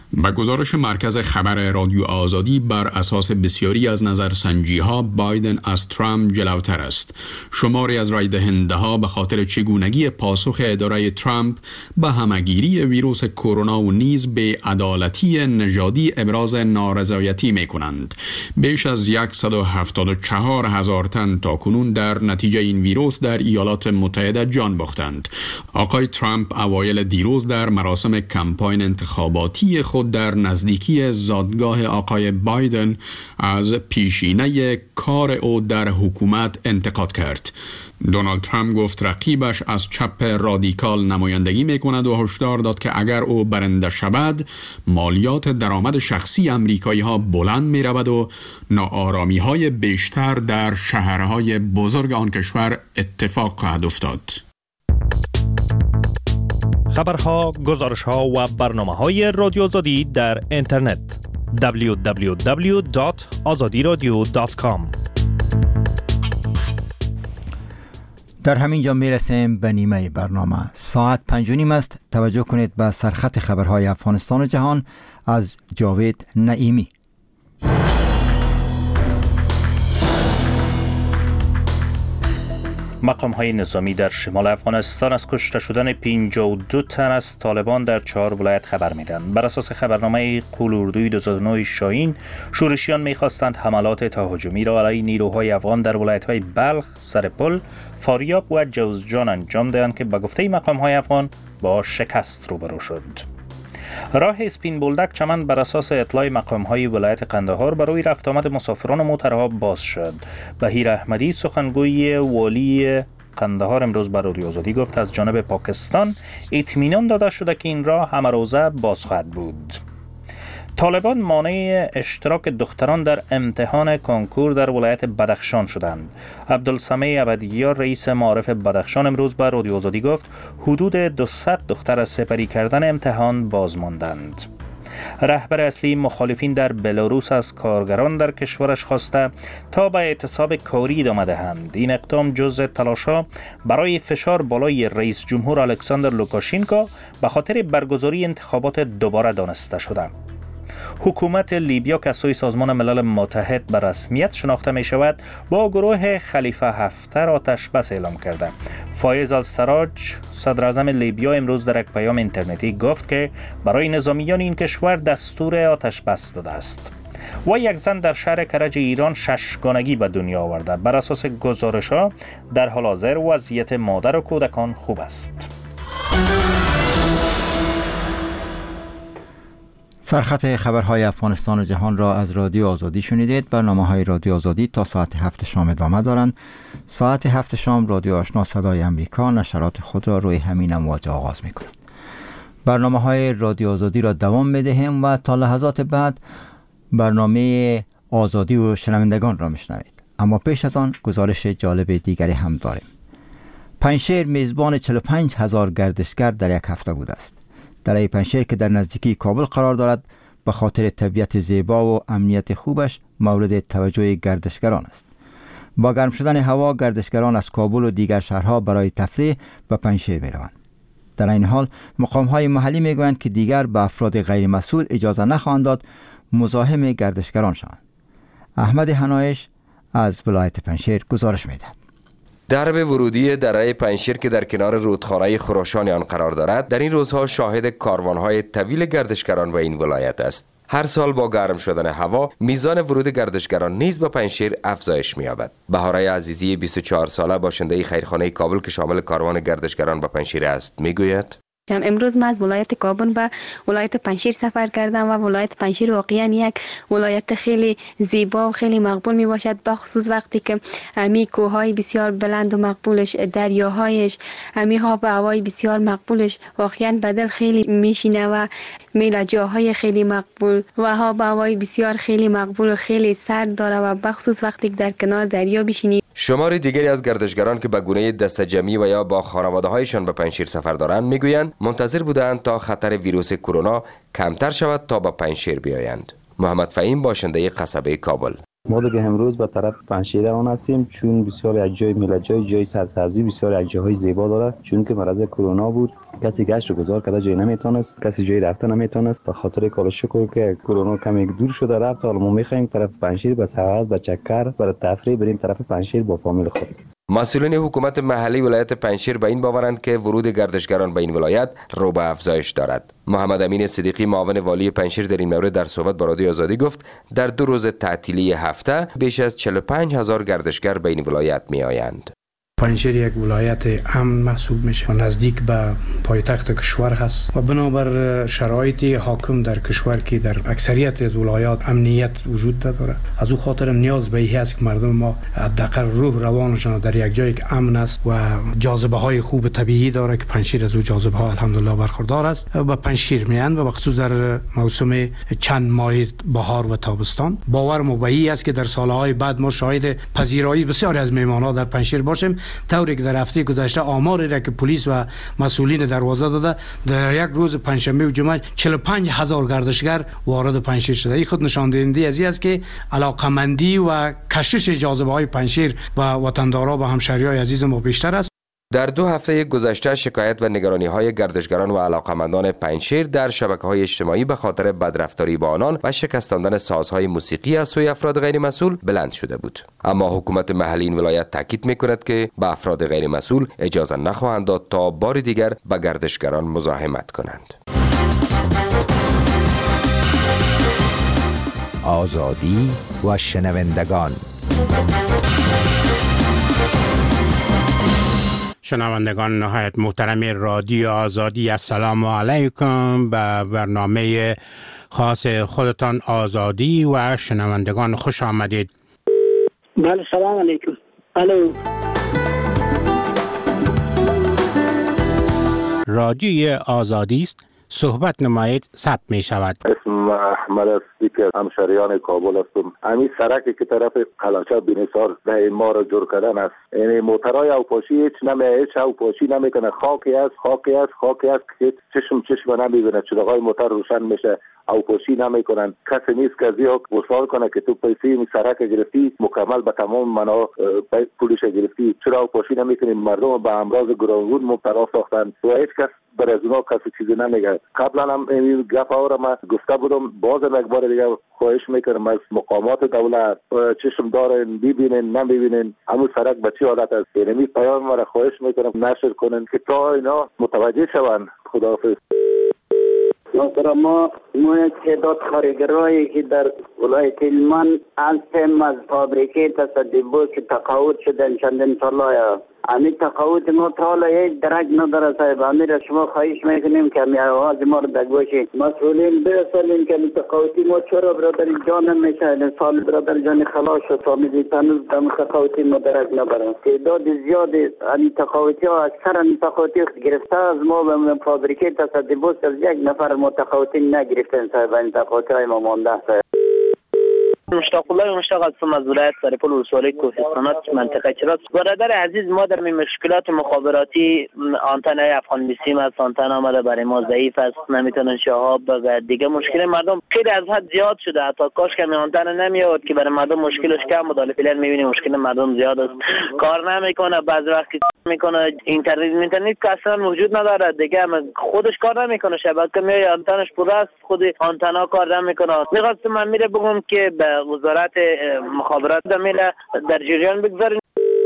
به گزارش مرکز خبر رادیو آزادی، بر اساس بسیاری از نظرسنجی ها بایدن از ترامپ جلوتر است. شماری از رای دهنده ها به خاطر چگونگی پاسخ اداره ترامپ به همگیری ویروس کرونا و نیز به عدالتی نژادی ابراز نارضایتی می کنند. بیش از صد و هفتاد و چهار هزار تن تاکنون در نتیجه این ویروس در ایالات متحده جان باختند. آقای ترامپ اوایل دیروز در مراسم کمپاین انتخاباتی خود در نزدیکی زادگاه آقای بایدن از پیشینه کار او در حکومت انتقاد کرد. دونالد ترامپ گفت رقیبش از چپ رادیکال نمایندگی میکند و هشدار داد که اگر او برنده شود مالیات درآمد شخصی امریکایی ها بلند می رود و ناآرامی های بیشتر در شهرهای بزرگ آن کشور اتفاق خواهد افتاد. خبرها، گزارشها و برنامه‌های رادیو آزادی در اینترنت دبلیو دبلیو دبلیو دات آزادی رادیو دات کام. در همین جا میرسیم به نیمه برنامه. ساعت پنج و نیم است. توجه کنید به سرخط خبرهای افغانستان و جهان از جاوید نعیمی. مقام‌های نظامی در شمال افغانستان از کشته شدن پنجاه و دو تن از طالبان در چهار ولایت خبر میدن. بر اساس خبرنامه قول-اردوی دو صد و نه شاهین، شورشیان میخواستند حملات تهاجمی را علیه نیروهای افغان در ولایت‌های بلخ، سرپل، فاریاب و جوزجان انجام دهند که به گفته مقام‌های افغان با شکست روبرو شد. راه اسپین بولدک چمن بر اساس اطلاع مقام‌های ولایت قندهار برای رفت آمد مسافران و موترها باز شد. بهیر احمدی سخنگوی والی قندهار امروز بر رادیو آزادی گفت از جانب پاکستان اطمینان داده شده که این راه همه روزه باز خواهد بود. طالبان مانع اشتراک دختران در امتحان کنکور در ولایت بدخشان شدند. عبدالسمیع ابدیار رئیس معارف بدخشان امروز به رادیو آزادی گفت حدود دویست دختر از سپری کردن امتحان باز ماندند. رهبر اصلی مخالفین در بلاروس از کارگران در کشورش خواسته تا به اعتصاب کاری ادامه دهند. این اقدام جزء تلاش‌ها برای فشار بالای رئیس جمهور الکساندر لوکاشینکو به خاطر برگزاری انتخابات دوباره دانسته شده. حکومت لیبیا که از سوی سازمان ملل متحد به رسمیت شناخته می شود با گروه خلیفه هفتر آتش بس اعلام کرده. فایز السراج صدر اعظم لیبیا امروز در یک پیام اینترنتی گفت که برای نظامیان این کشور دستور آتش بس داده است. و یک زن در شهر کرج ایران ششگانگی به دنیا آورده. بر اساس گزارش‌ها در حال حاضر وضعیت مادر و کودکان خوب است. سرخط خبرهای افغانستان و جهان را از رادیو آزادی شنیدید. برنامه‌های رادیو آزادی تا ساعت هفت شام ادامه دارند. ساعت هفت شام رادیو آشنا صدای امریکا نشرات خود را روی همین امواج آغاز می‌کند. برنامه‌های رادیو آزادی را دوام می‌دهیم و تا لحظات بعد برنامه آزادی و شنوندگان را می‌شنوید. اما پیش از آن گزارش جالب دیگری هم داریم. پنجشیر میزبان چهل و پنج هزار گردشگر در یک هفته بوده است. دره پنجشیر که در نزدیکی کابل قرار دارد به خاطر طبیعت زیبا و امنیت خوبش مورد توجه گردشگران است. با گرم شدن هوا گردشگران از کابل و دیگر شهرها برای تفریح به پنجشیر می‌روند. در این حال مقام‌های محلی می‌گویند که دیگر به افراد غیر مسئول اجازه نخواهند داد مزاحم گردشگران شوند. احمد حنایش از ولایت پنجشیر گزارش می‌دهد. درب ورودی دره پنجشیر که در کنار رودخانه خراسان آن قرار دارد در این روزها شاهد کاروان‌های طویل گردشگران به این ولایت است. هر سال با گرم شدن هوا میزان ورود گردشگران نیز به پنجشیر افزایش می‌یابد. بهاره عزیزی بیست و چهار ساله باشنده خیرخانه کابل که شامل کاروان گردشگران به پنجشیر است میگوید: امروز من از ولایت کابل به ولایت پنجشیر سفر کردم و ولایت پنجشیر واقعا یک ولایت خیلی زیبا و خیلی مقبول می باشد، بخصوص وقتی که امی کوههای بسیار بلند و مقبولش، دریاهایش، امی ها و هوای بسیار مقبولش واقعا بدل خیلی میشینه و میل جاهای خیلی مقبول و ها و هوای بسیار خیلی مقبول و خیلی سرد داره و بخصوص وقتی که در کنار دریا بشینی. شمار دیگری از گردشگران که به گونه دسته جمعی و یا با خانواده‌هایشان به پنجشیر سفر دارند میگویند منتظر بودند تا خطر ویروس کرونا کمتر شود تا به پنجشیر بیایند. محمد فهیم باشنده قصبه کابل: ما دیگه امروز به طرف پنجشیر آن هستیم، چون بسیار یک جای ملت جای جای سرسبزی بسیار یک جاهای زیبا داره، چون که مرض کرونا بود کسی گشت رو گذار کرده جای نمیتونست، کسی جای رفته نمیتونست. به خاطر کار شکر که کرونا کمی دور شده رفت، حالا ما میخوایم طرف پنجشیر به سرحد به چکر برای تفریح بریم طرف پنجشیر با فامیل خود. مسئولین حکومت محلی ولایت پنجشیر به این باورند که ورود گردشگران به این ولایت رو به افزایش دارد. محمد امین صدیقی معاون والی پنجشیر در این مورد در صحبت با رادیو آزادی گفت در دو روز تعطیلی هفته بیش از چهل و پنج هزار گردشگر به این ولایت می آیند. پنجشیر یک ولایت امن محسوب میشه و نزدیک به پایتخت کشور هست و بنابر شرایط حاکم در کشور که در اکثریت از ولایات امنیت وجود داره، از او خاطر نیاز به این است که مردم ما حداقل روح روانشان در یک جای که امن است و جاذبه های خوب طبیعی داره که پنجشیر از او جاذبه ها الحمدلله برخوردار است و به پنجشیر میاند و بخصوص در موسم چند ماه بهار و تابستان. باور ما به این است که در سالهای بعد ما شاهد پذیرایی بسیاری از مهمانان در پنجشیر باشیم، طوری که در هفته گذشته آماری را که پلیس و مسئولین دروازه داده در یک روز پنجشنبه و جمعه چهل و پنج هزار گردشگر وارد پنجشیر شده. این خود نشان دهنده از این است که علاقمندی و کشش جاذبه های پنجشیر و وطندارا و همشهریای عزیز ما بیشتر است. در دو هفته گذشته شکایت و نگرانی های گردشگران و علاقمندان پنجشیر در شبکه‌های اجتماعی به خاطر بدرفتاری با آنان و شکستاندن سازهای موسیقی از سوی افراد غیر مسئول بلند شده بود. اما حکومت محلی این ولایت تاکید می‌کند که به افراد غیر مسئول اجازه نخواهند داد تا بار دیگر به گردشگران مزاحمت کنند. آزادی و شنوندگان. شنوندگان نهایت محترم رادیو آزادی، السلام علیکم. به برنامه خاص خودتان آزادی و شنوندگان خوش آمدید. بله سلام علیکم. الو. رادیو آزادی است، صحبت نمایید ثبت می شود. اسم احمد است که همشهریان کابل هستم. همین سرکی که طرف قلاچه بینیسار ده ما را جور کردن است. یعنی موترای اوپاشی هیچ نمی هیچ اوپاشی نمیکنه، خاکی است خاکی است خاکی است که چشم چشم نمیبینه، چراغای موتر روشن میشه، اوپاشی نمیکنن. کسی نیست که از یه وصال کنه که تو پیسه می سرک گرفتی مکمل به تمام منا پولش گرفتی، چرا اوپاشی نمیکنی؟ مردم به امراض گوناگون مبتلا ساختن و هیچ کس بر از اونا کسی چیزی نمیگه. قبلا هم این گپ ها را من گفته بودم، بازم یک بار دیگه خواهش میکنم از مقامات دولت چشم دارن ببینن نمیبینن همون سرک به چه حالت است. یعنی پیام ما را خواهش میکنم نشر کنن که تا اینا متوجه شوند. خداحافظ. محترم، ما ما یک تعداد کارگرایی که در ولایت هلمند هستیم از فابریکه تصدیبو که تقاعد شدن چندین ساله. همین تقاعد ما تا حالا هیچ درک نداره صاحب. همین را شما خواهش میکنیم که همین آواز ما رو در گوش مسئولین برسانیم که همین تقاعدی ما چرا برادر جان نمیشه. سال برادر جان خلاص شد فامیلی تنوز دم تقاعدی ما درک نداره. تعداد زیاد همین تقاعدی ها اکثر همین تقاعدی گرفته از ما به فابریکه تصدیبو از یک نفر متقاعدی نگرفتن صاحب. این تقاعدی های ما مانده صاحب. مشتاق الله مشتاق هستم از ولایت سرپل ولسوالی کوهستانات منطقه چراس. برادر عزیز، ما در مشکلات مخابراتی آنتنای افغان بیسیم از آنتن آمده برای ما ضعیف است، نمیتونن شهاب و دیگه مشکل مردم خیلی از حد زیاد شده. حتی کاش که آنتن نمیاد که برای مردم مشکلش کم بود. حالا فعلا میبینیم مشکل مردم زیاد است، کار نمیکنه، بعض وقت میکنه اینترنت اینترنت که اصلا وجود نداره دیگه، خودش کار نمیکنه، شبکه میای آنتنش پر است، خود آنتنا کار نمیکنه. میخواستم من میره بگم که به وزارت مخابرات دمیله در جریان بگذارین.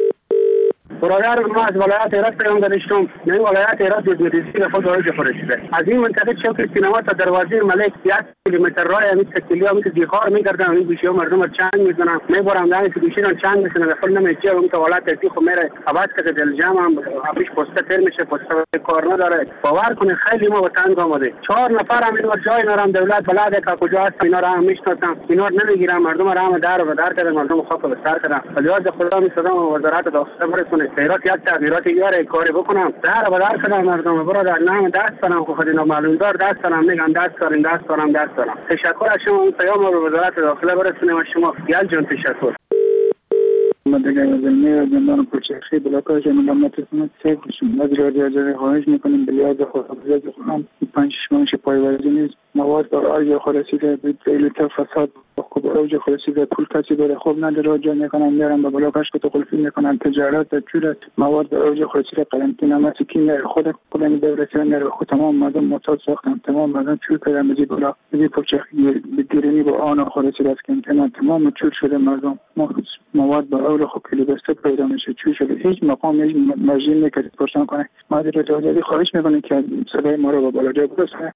برادر ما از ولایت هرات پیام داشتم. این ولایت هرات دو دیزی خود وارد فرستاده. از این منطقه چوک سینما تا دروازه ملک یک کیلومتر راه همین تکلیه همین دیخار میگردن، این گوشی مردم رو چنگ میزنن، میبرم دانی که گوشی رو چنگ میزنن، داخل نمیچه اون تو ولایت ازی خو میره عوض که دل جام هم ابریش پسته تر میشه، پسته کار نداره. باور کنه خیلی ما وطن آمده. چهار نفر هم این جای نرم دولت بلده که کجا هست اینا را هم میشناسن، اینا نمیگیرن، مردم را هم در و در کردن، مردم خواب به سر کردن. ولیاز خدا میسازم وزارت داخله برسونه هرات یک تغییرات یاره کاری بکنم، در و در کنم مردم برادر نام دست کنم خود اینا معلوم دار دست کنم میگم دست کارین دست کنم دست کنم. تشکر از شما. اون پیام رو وزارت داخله برسونیم از شما. گل جان تشکر. محمد دیگر زلمی از زندان پرچرخی بلاکاش ملامت سنت سیف شد. از رادیو جاری خواهش میکنیم بلیاز خداحافظی خودم پنج شش پایورزی نیست. مواد بر آریا خالصیده به دلیل فساد خوب اوج خالصیده پول کسی داره خوب نداره راجع میکنن میارن به بلاکاش که تخلفی میکنن تجارت جورت مواد بر اوج خالصیده قرنطینه مسکین خود کلانی دورتیان نره خود تمام مردم معتاد ساختن تمام مردم چور کردن به بلا به پرچرخی به گیرنی با آن خالصیده است که امتنان تمام چور شده مردم مواد بر اوج خوب کلی بسته پیدا میشه چور شده هیچ مقام هیچ مرجعی نمیکنه پرسان کنه ما در رادیو خواهش میکنیم که صدای ما رو به بالا جا برسونه.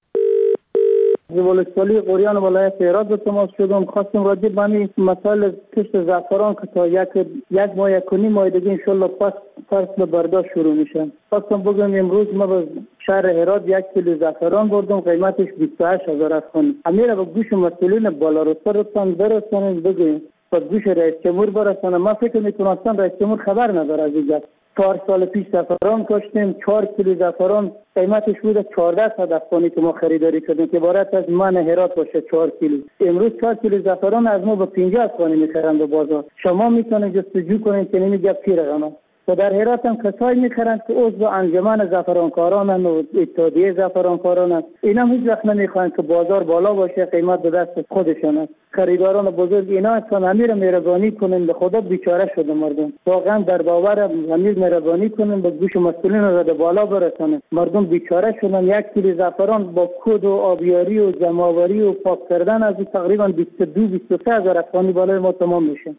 ولسوالی قریان ولایت هرات به تماس شدم خواستم راجع به این مسائل کشت زعفران که تا یک یک ماه یک و نیم ماه دیگه ان شاء الله پس فصل برداشت شروع میشه. خواستم بگم امروز ما به شهر هرات یک کیلو زعفران بردم قیمتش بیست و هشت هزار افغانی. امیر به گوش مسئولین بالا رتبه برسانید بگیم با گوش رئیس جمهور برسانه. ما فکر میکنم رئیس جمهور خبر نداره از این. چهار سال پیش زعفران کاشتیم چهار کیلو زعفران قیمتش بوده چهارده صد افغانی که ما خریداری کردیم که عبارت از من هرات باشه چهار کیلو. امروز چهار کیلو زعفران از ما به پنجاه افغانی میخرند به بازار. شما میتونید جستجو کنید که نمیگه پی رقم و در هرات هم کسایی میخرند که عضو انجمن زعفرانکاران و اتحادیه زعفرانکاران. اینا هیچ وقت نمیخواهند که بازار بالا باشه قیمت به دست خودشان است. خریداران بزرگ اینا اصلا امیر مهربانی کنن به خدا بیچاره شده مردم. واقعا در باور امیر مهربانی کنن به گوش مسئولین رو به بالا برسانن. مردم بیچاره شدن. یک کیلو زعفران با کود و آبیاری و جمع‌آوری و پاک کردن از تقریبا بیست و دو بیست و سه هزار افغانی بالای ما تمام میشه.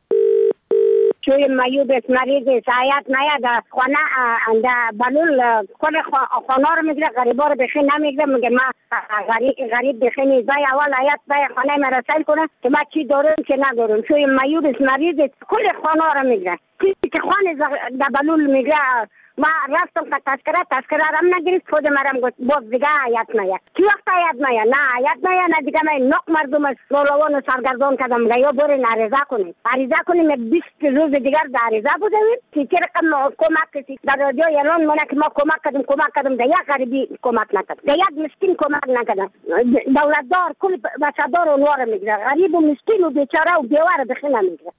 شوی مایوب است مریض است حیات نیاد خانه انده بلول کل خانه رو میگیره غریبا رو بخی نمیگیره میگه ما غریب غریب بخی نیست بای اول حیات بای خانه مرا سل کنه که ما چی دارم که ندارم. شوی مایوب است مریض است کل خانه رو میگیره که خانه در بلول میگیره. ما رفتم که تذکره تذکره رم نگیرید خود مرم گفت باز دیگه حیات نیا کی وقت حیات نیا نه حیات نیا نه دیگه من نق مردم مولوان و سرگردان کردم میگه یا برین عریضه کنید عریضه کنیم بیست روز دیگر در عریضه بودیم که چه رقم کمک کسی در رادیو اعلان مونه که ما کمک کردیم کمک کردیم در یک غریبی کمک نکرد در یک مسکین کمک نکردن. دولتدار کل بچه‌دار اونوار میگیره غریب و مسکین و بیچاره و بیوار بخی نمیگیره.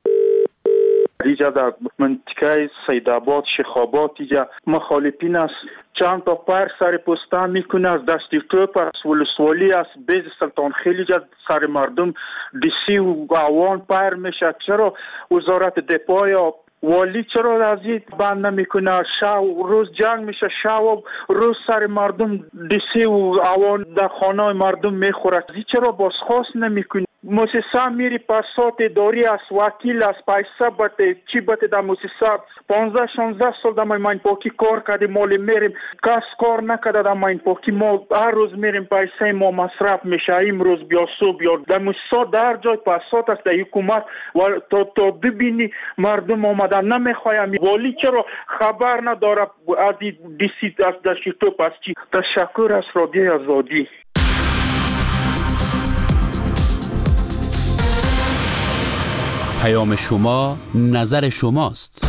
اینجا در منطقه سیدآباد شیخ‌آباد اینجا مخالفین است چند تا پر سر پستان میکنه از دستی توپ از ولسوالی از بیز سلطان خیلی جا سر مردم دیسی و آوان پر میشه. چرا وزارت دفاع یا والی چرا از این بند نمیکنه؟ شو روز جنگ میشه شو روز سر مردم دیسی و آوان در خانه مردم میخوره. چرا بازخواست نمیکنه؟ مؤسسه میری پاسات داری از وکیل از پیسه بته چی بته در مؤسسه پانزده شانزده سال در ماین پاکی کار کردیم مالی میریم کس کار نکرده در ماین پاکی ما هر روز میریم پیسه ما مصرف میشه. امروز بیا صبح یا در مؤسسه در جای پاسات است در حکومت و تا تا ببینی مردم آمدن نمیخوایم. والی چرا خبر نداره از دیسی از دشتی تو پس چی؟ تشکر از رادیو آزادی. پیام شما نظر شماست.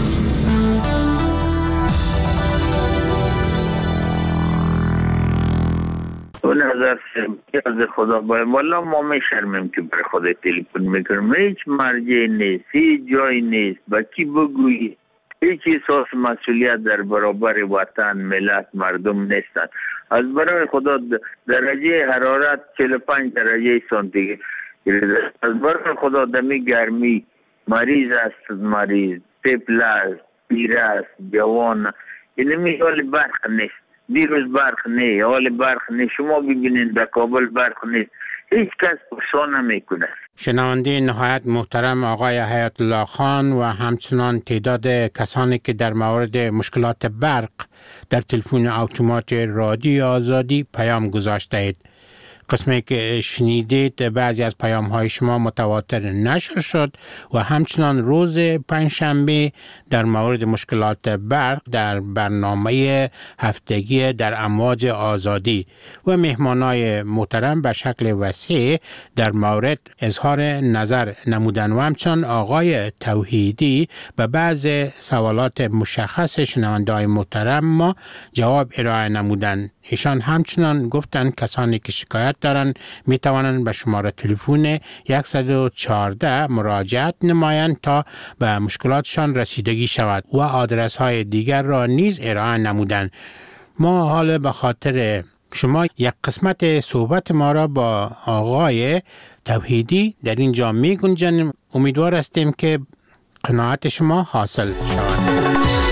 و نظر از خدا باید والا ما می شرمیم که برای خدا تلفن میکنیم. هیچ مرجع نیست هیچ جای نیست با کی بگویی هیچ احساس مسئولیت در برابر وطن ملت مردم نیستن. از برای خدا درجه حرارت چهل و پنج درجه سانتیگراد از برای خدا دمی گرمی مریض است مریض طفل است پیر است جوان اینمی حال برق نیست. دیروز برق نیست حال برق نیست. شما ببینید در کابل برق نیست هیچ کس پرسان نمیکنه. شنونده نهایت محترم آقای حیات الله خان و همچنان تعداد کسانی که در مورد مشکلات برق در تلفن اتومات رادیو آزادی پیام گذاشته اید. قسمی که شنیدید بعضی از پیام های شما متواتر نشر شد و همچنان روز پنجشنبه در مورد مشکلات برق در برنامه هفتگی در امواج آزادی و مهمانای محترم به شکل وسیع در مورد اظهار نظر نمودن و همچنان آقای توحیدی به بعض سوالات مشخص شنونده‌های محترم ما جواب ارائه نمودن. ایشان همچنان گفتن کسانی که شکایت دارند می توانند به شماره تلفن صد و چهارده مراجعت نمایند تا به مشکلاتشان رسیدگی شود و آدرس های دیگر را نیز ارائه نمودند. ما حالا به خاطر شما یک قسمت صحبت ما را با آقای توحیدی در اینجا می گنجانیم. امیدوار هستیم که قناعت شما حاصل شود.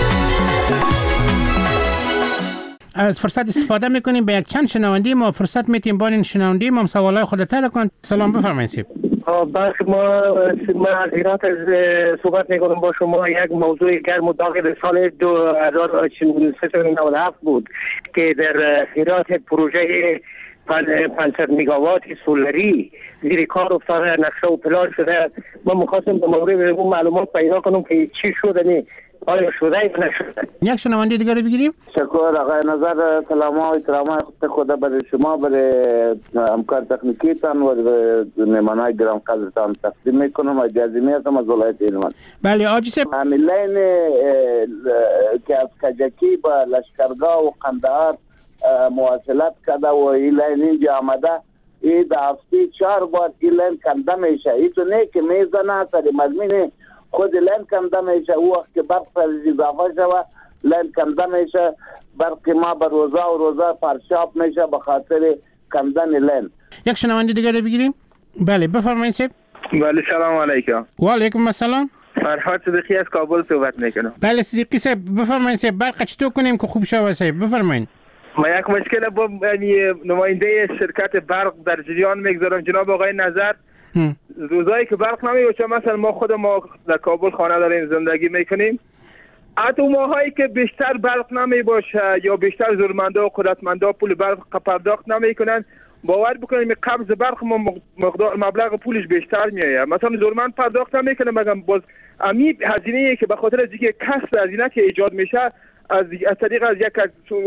از فرصت استفاده میکنیم به یک چند شنونده ما فرصت میتیم با این شنونده ما سوالای خود تل کن. سلام بفرمایید. بس ما ما از هرات از صحبت میکنم با شما. یک موضوع گرم و داغ در سال دو هزار و نود و هفت بود که در هرات پروژه پانصد مگاوات سولری زیر کار افتاده، نقشه و پلان شده. ما می‌خواستیم در مورد اون معلومات پیدا کنیم که چی شده، آیا شده یا نشده. یک شنونده دیگر بگیریم. شکر آقای نظر، سلام و احترام خدا برای شما، برای همکار تکنیکیتان و مهمانای گران قدرتان تقدیم میکنم. اجازه میدم از ولایت هلمند. بله آجی صاحب، عاملین که از کجکی با لشکرگاه و قندهار مواصلت کرده و این اینجا آمده، این در هفته چهار بار این لین کنده میشه. این تو نه که میزنه سر مضمین خود لین کنده میشه. او وقت که برق سر اضافه شود لین کنده میشه. برق ما به روزا و روزا پرشاب میشه به خاطر کندن لین. یک شنونده دیگر بگیریم. بله بفرمایید صاحب. بله سلام علیکم. و علیکم السلام. فرهاد صدیقی از کابل صحبت میکنم. بله صدیقی صاحب بفرمایید صاحب. برق چطور کنیم که خوب شود صاحب؟ بفرمایید. ما یک مشکل با نماینده شرکت برق در جریان میگذارم جناب آقای نظر. روزایی که برق نمیشه، مثلا ما خود ما در کابل خانه داریم زندگی میکنیم، حتی ماهایی که بیشتر برق نمی باشه یا بیشتر زورمندا و قدرتمندا پول برق پرداخت نمیکنن، باور بکنیم قبض برق ما مقدار مبلغ پولش بیشتر میاد. مثلا زورمند پرداخت نمیکنه، مگم باز امی هزینه‌ای که به خاطر از اینکه کسر هزینه که ایجاد میشه از از طریق از یک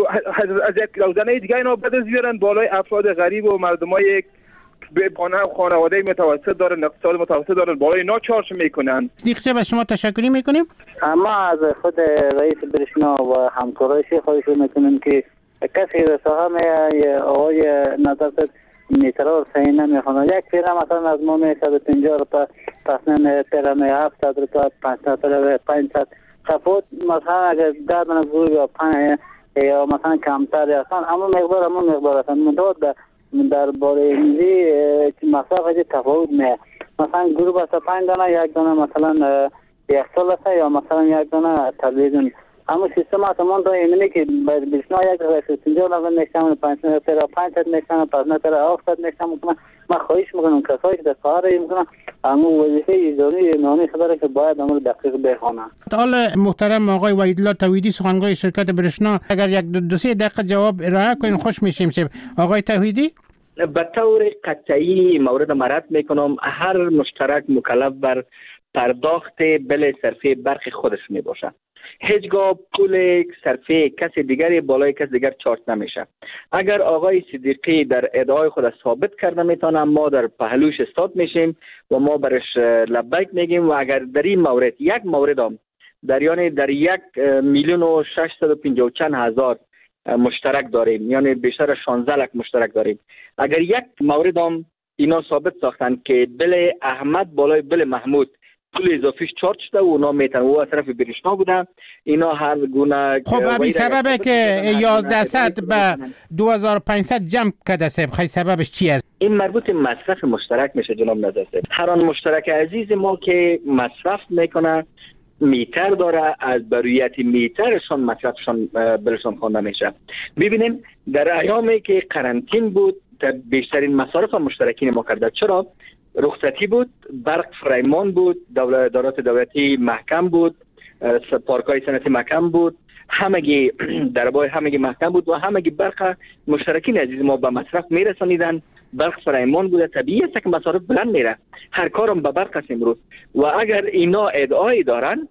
از یک روزنه دیگه اینا بعد از بیارن بالای افراد غریب و مردمای به بانه خانواده متوسط دارن، اقتصاد متوسط دارن، بالای اینا چارج میکنن. دیگه از شما تشکری میکنیم. اما از خود رئیس برشنا و همکارایش خواهش میکنیم که کسی رساها می آقای نظرت میترا صحیح نمیخونه. یک پیره مثلا از ما می صد و پنجاه روپیه پس نه پیره می هفتصد روپیه پانصد روپیه پانصد تفاوت مثلا اگر ده دانه گروه یا پنج یا مثلا کمتر هستن اما مقدار اما مقدار هستن مداد در باره میزی مصرف هجی تفاوت میه. مثلا گروه بسته پنج دانه یک دانه مثلا یک سال هست یا مثلا یک دانه تلویزیون. اما سیستم اتمان دا اینه که بشنا یک رئیس پنجاه نفر نشتم پنجصد پر پانصد نشتم پس نه پر هفتاد نشتم. من خواهش میکنم کسایی که در کار میکنن اما وظیفه اداری نانی خبره که باید امر دقیق بخونن. حالا محترم آقای وحیدالله توحیدی سخنگوی شرکت برشنا اگر یک دو, دو سه دقیقه جواب ارائه کنین خوش میشیم. آقای توحیدی به طور قطعی مورد مرد میکنم هر مشترک مکلف بر پرداخت بل صرفه برق خودش میباشه. هیچگاه پول صرفه کسی دیگری بالای کسی دیگر چارج نمیشه. اگر آقای صدیقی در ادعای خود ثابت کرده میتونه ما در پهلوش استاد میشیم و ما برش لبیک میگیم. و اگر در این مورد یک مورد هم در یعنی در یک میلیون و ششصد و پنجاه و چند هزار مشترک داریم، یعنی بیشتر از شانزده لک مشترک داریم، اگر یک مورد هم اینا ثابت ساختن که بل احمد بالای بل محمود پول اضافیش چارج شده و اونا میتونن او از طرف برشنا بودن، اینا هر گونه خب ابی سببه که یازده صد به دو هزار و پانصد جمع کرده سب خیلی سببش چی است؟ این مربوط مصرف مشترک میشه جناب نظر صاحب. هر آن مشترک عزیز ما که مصرف میکنه میتر داره، از برویت میترشان مصرفشان بلشان خوانده میشه. ببینیم در ایامی که قرنطین بود بیشترین مصارف مشترکین ما کرده. چرا؟ رخصتی بود، برق فرایمان بود، دولت دارات دولتی محکم بود، پارکای صنعتی محکم بود، همگی دربای همگی محکم بود و همگی برق مشترکین عزیز ما به مصرف میرسانیدن. برق فرایمان بوده، طبیعی است که مصارف بلند میره، هر کارم به برق است امروز. و اگر اینا ادعای دارن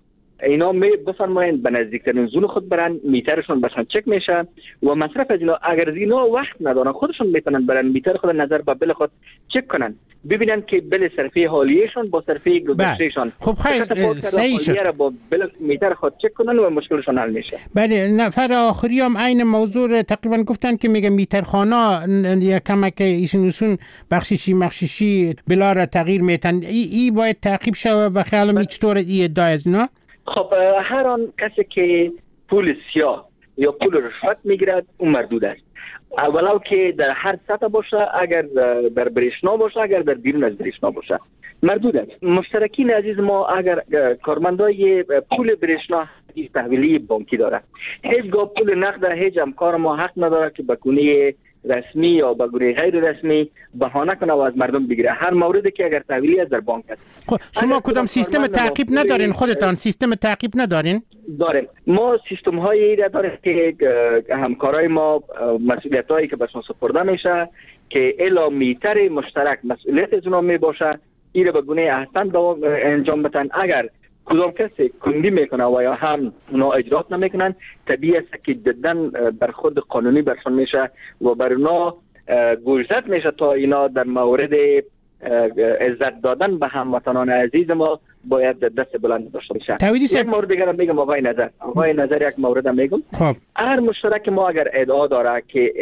اینا می بفرمایند به نزدیکترین زون خود برن، میترشون بشن چک میشه و مصرف از اینا اگر از اینا وقت ندارن خودشون میتونن برن میتر خود نظر به بل خود چک کنن، ببینن که بل صرفه حالیهشون با صرفه گذشتهشان. خب خیر صحیح شد. با بل میتر خود چک کنن و مشکلشون حل میشه. بله نفر آخری هم عین موضوع تقریبا گفتن که میگه میترخانا یکم که ایشون بخششی مخششی بلا را تغییر میتن، ای, ای باید تعقیب شود و خیال می چطور ای ادعا از اینا؟ خب هر آن کسی که پول سیاه یا پول رشوت میگیرد اون مردود است، ولو که در هر سطح باشه، اگر در برشنا باشه اگر در بیرون از برشنا باشه مردود است. مشترکین عزیز ما اگر کارمندای پول برشنا تحویلی بانکی داره، هیچگاه پول نقد هیچ همکار ما حق نداره که به گونه رسمی یا به گونه غیر رسمی بهانه کنه و از مردم بگیره. هر موردی که اگر تحویلی از در بانک است. خب شما کدام سیستم تعقیب ندارین خودتان؟ سیستم تعقیب ندارین؟ داریم. ما سیستم هایی را داریم که همکارای ما مسئولیت هایی که بهشون سپرده میشه که الا میتر مشترک مسئولیت از اونا می باشه، این را به گونه احسن انجام بدن. اگر کدام کسی کندی میکنه و یا هم اونا اجرات نمیکنن، طبیعی است که جداً بر خود قانونی برشون میشه و بر اونا گوشزد میشه تا اینا در مورد عزت دادن به هموطنان عزیز ما باید دست بلند داشته باشه. یک مورد دیگر میگم آقای نظر آقای نظر یک مورد میگم. خب هر مشترک ما اگر ادعا داره که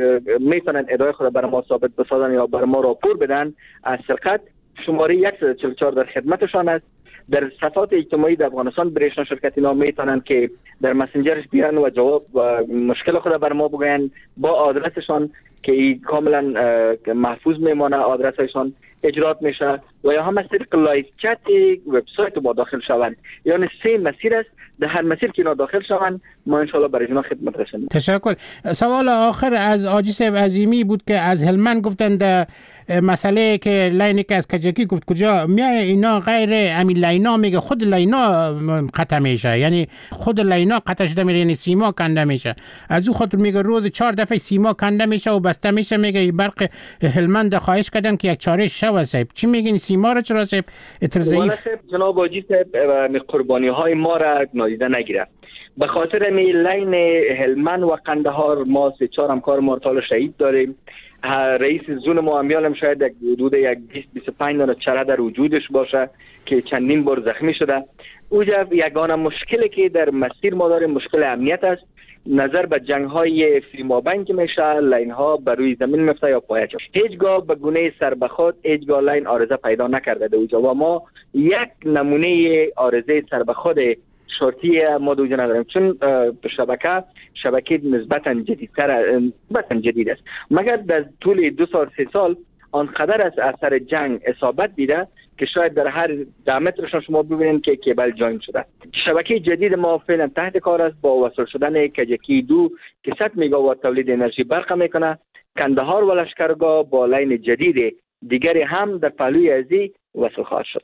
میتونن ادعای خود بر ما ثابت بسازن یا بر ما راپور بدن از سرقت، شماره صد و چهل و چهار در خدمتشان است. در صفحات اجتماعی در افغانستان برشنا شرکت اینا میتونن که در مسنجرش بیان و جواب و مشکل خود بر ما بگن با آدرسشان که این کاملا محفوظ میمانه، آدرسشان اجرات میشه و یا هم از طریق لایو چت وبسایت ما داخل شوند. یعنی سه مسیر است، در هر مسیر که اینا داخل شوند ما ان شاء الله برای اینا خدمت رسانیم. تشکر. سوال آخر از آجی صاحب عظیمی بود که از هلمند گفتند مسئله که لاینی که از کجکی گفت کجا میای اینا غیر همین لاینا، میگه خود لاینا قطع میشه، یعنی خود لاینا قطع شده میره، یعنی سیما کنده میشه. از او خاطر میگه روز چهار دفعه سیما کنده میشه و بسته میشه. میگه برق هلمند خواهش کردن که یک چارش شو صاحب. چی میگین سیما را چرا صاحب اتر ضعیف؟ جناب آجی صاحب قربانی های ما را نادیده نگیره. به خاطر می لین هلمند و قندهار ما سه چهار همکار مرتال شهید داریم. رئیس زون ما امیالم شاید یک حدود یک بیست بیست و پنج دانه چره در وجودش باشه که چندین بار زخمی شده. اوجا یگانه مشکلی که در مسیر ما داریم مشکل امنیت است. نظر به جنگ های فیلمابند که میشه لاین ها بر روی زمین میفته یا پایچ، هیچگاه به گونه سر به خود هیچگاه لاین آرزه پیدا نکرده در اوجا و ما یک نمونه آرزه سر به خود شرطی ما دوجه نداریم، چون شبکه شبکه نسبتا جدیدتر نسبتا جدید است. مگر در طول دو سال سه سال آنقدر از اثر جنگ اصابت دیده که شاید در هر ده مترشان شما ببینید که کیبل جاین شده. شبکه جدید ما فعلا تحت کار است با وصل شدن کجکی دو که صد مگاوات تولید انرژی برق میکنه. کندهار و لشکرگاه با لاین جدید دیگری هم در پهلوی ازی وصل خواهد شد.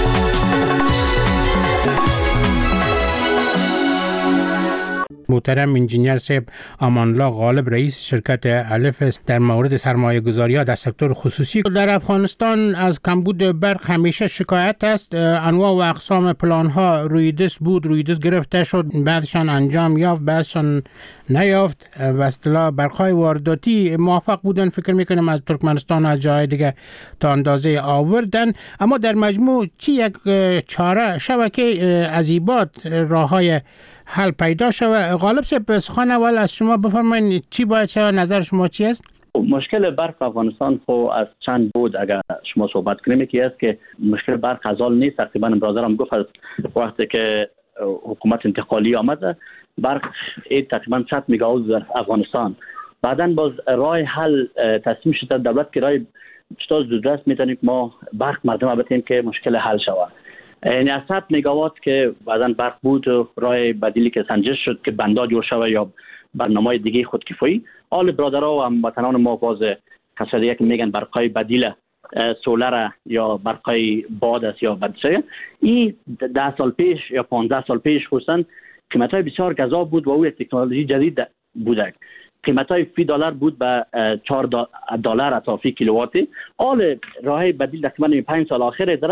محترم انجینیر صاحب امانالله غالب رئیس شرکت الف در مورد سرمایه گذاری ها در سکتور خصوصی در افغانستان از کمبود برق همیشه شکایت است. انواع و اقسام پلان ها روی دست بود، روی دست گرفته شد، بعضشان انجام یافت، بعضشان نیافت. به اصطلاح برق های وارداتی موفق بودن، فکر میکنم از ترکمنستان و از جای دیگه تا اندازه آوردن. اما در مجموع چی یک چاره شبکه عزیبات راه های حل پیدا شود؟ غالب صاحب سخن اول از شما بفرمایید، چی باید شود؟ نظر شما چی است؟ مشکل برق افغانستان خو از چند بود اگر شما صحبت کنیم یکی است که مشکل برق ازال نیست. تقریبا برادرم گفت از وقتی که حکومت انتقالی آمد برق اید تقریبا صد مگاوات در افغانستان. بعداً باز راه حل تصمیم شد دولت که راه چطور زودرس میتونیم ما برق مردم بدیم که مشکل حل شود. یعنی از صد مگاوات که بعداً برق بود و راه بدیلی که سنجش شد که بندا جور شود یا برنامه دیگه خودکفایی. حال برادرها و هموطنان ما باز کسایی که میگن برقای بدیل سولر یا برقای باد است یا بدسه، این ده سال پیش یا پانزده سال پیش خصوصا قیمت‌های بسیار گزاف بود و او یک تکنولوژی جدید بوده. قیمت‌های فی دلار بود به چهار دلار اضافی کیلووات. حال راه بدیل تقریبا پنج سال آخر داره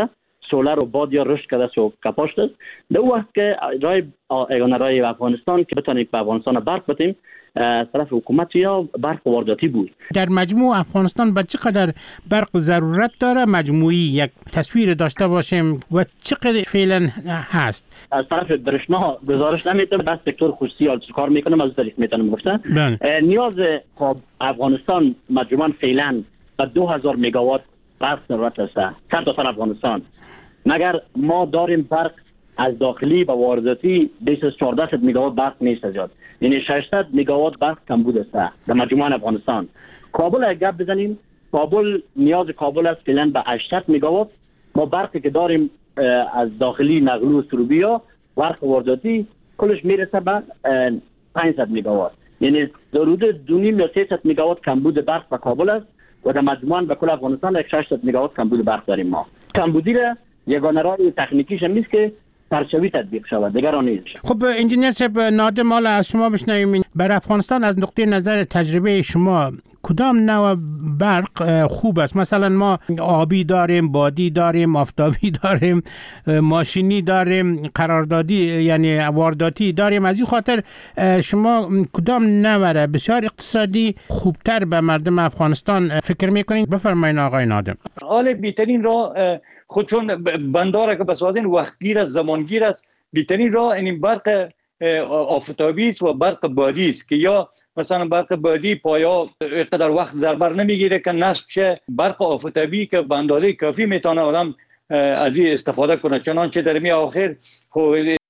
سولر و باد یا رشد کرده است و کپاشت است. در وقت که رای یگانه رای افغانستان که بتونیم به افغانستان برق بدیم از طرف حکومت یا برق وارداتی بود. در مجموع افغانستان به چقدر برق ضرورت داره مجموعی یک تصویر داشته باشیم و چقدر فعلا هست؟ از طرف برشنا گزارش نمیتونه، بس سکتور خصوصی آلت کار میکنم از طریق میتونم گفتن. نیاز خب افغانستان مجموعاً فعلا به دو هزار مگاوات برق ضرورت است. صد تا افغانستان مگر ما داریم برق از داخلی و وارداتی بیش از چهارده مگاوات برق نیست زیاد، یعنی ششصد مگاوات برق کمبود است در مجموع افغانستان. کابل اگه گپ بزنیم، کابل نیاز کابل است فعلا به هشتصد مگاوات. ما برقی که داریم از داخلی نقل و سروبی یا برق وارداتی کلش میرسه به پانصد مگاوات، یعنی حدود دو نیم یا سیصد مگاوات کمبود برق به کابل است و در مجموع به کل افغانستان ششصد مگاوات کمبود برق داریم. ما کمبودی را یگانه راه تکنیکیش هم نیست که پرچوی تطبیق شود، دیگر آن نیست. خب انجینیر صاحب نادم مال از شما بشنویم، بر افغانستان از نقطه نظر تجربه شما کدام نوع برق خوب است؟ مثلا ما آبی داریم، بادی داریم، آفتابی داریم، ماشینی داریم، قراردادی یعنی وارداتی داریم. از این خاطر شما کدام نوع بسیار اقتصادی خوبتر به مردم افغانستان فکر میکنید؟ بفرمایید آقای نادم. حال بهترین راه خودشون بنداره که بسازین وقتگیر است، زمانگیر است. بهترین راه این برق آفتابی است و برق بادی است که یا مثلا برق بادی پایا اقدر وقت در بر نمیگیره که نصب شه. برق آفتابی که به اندازه کافی میتونه آدم از این استفاده کنه، چنانچه در می آخر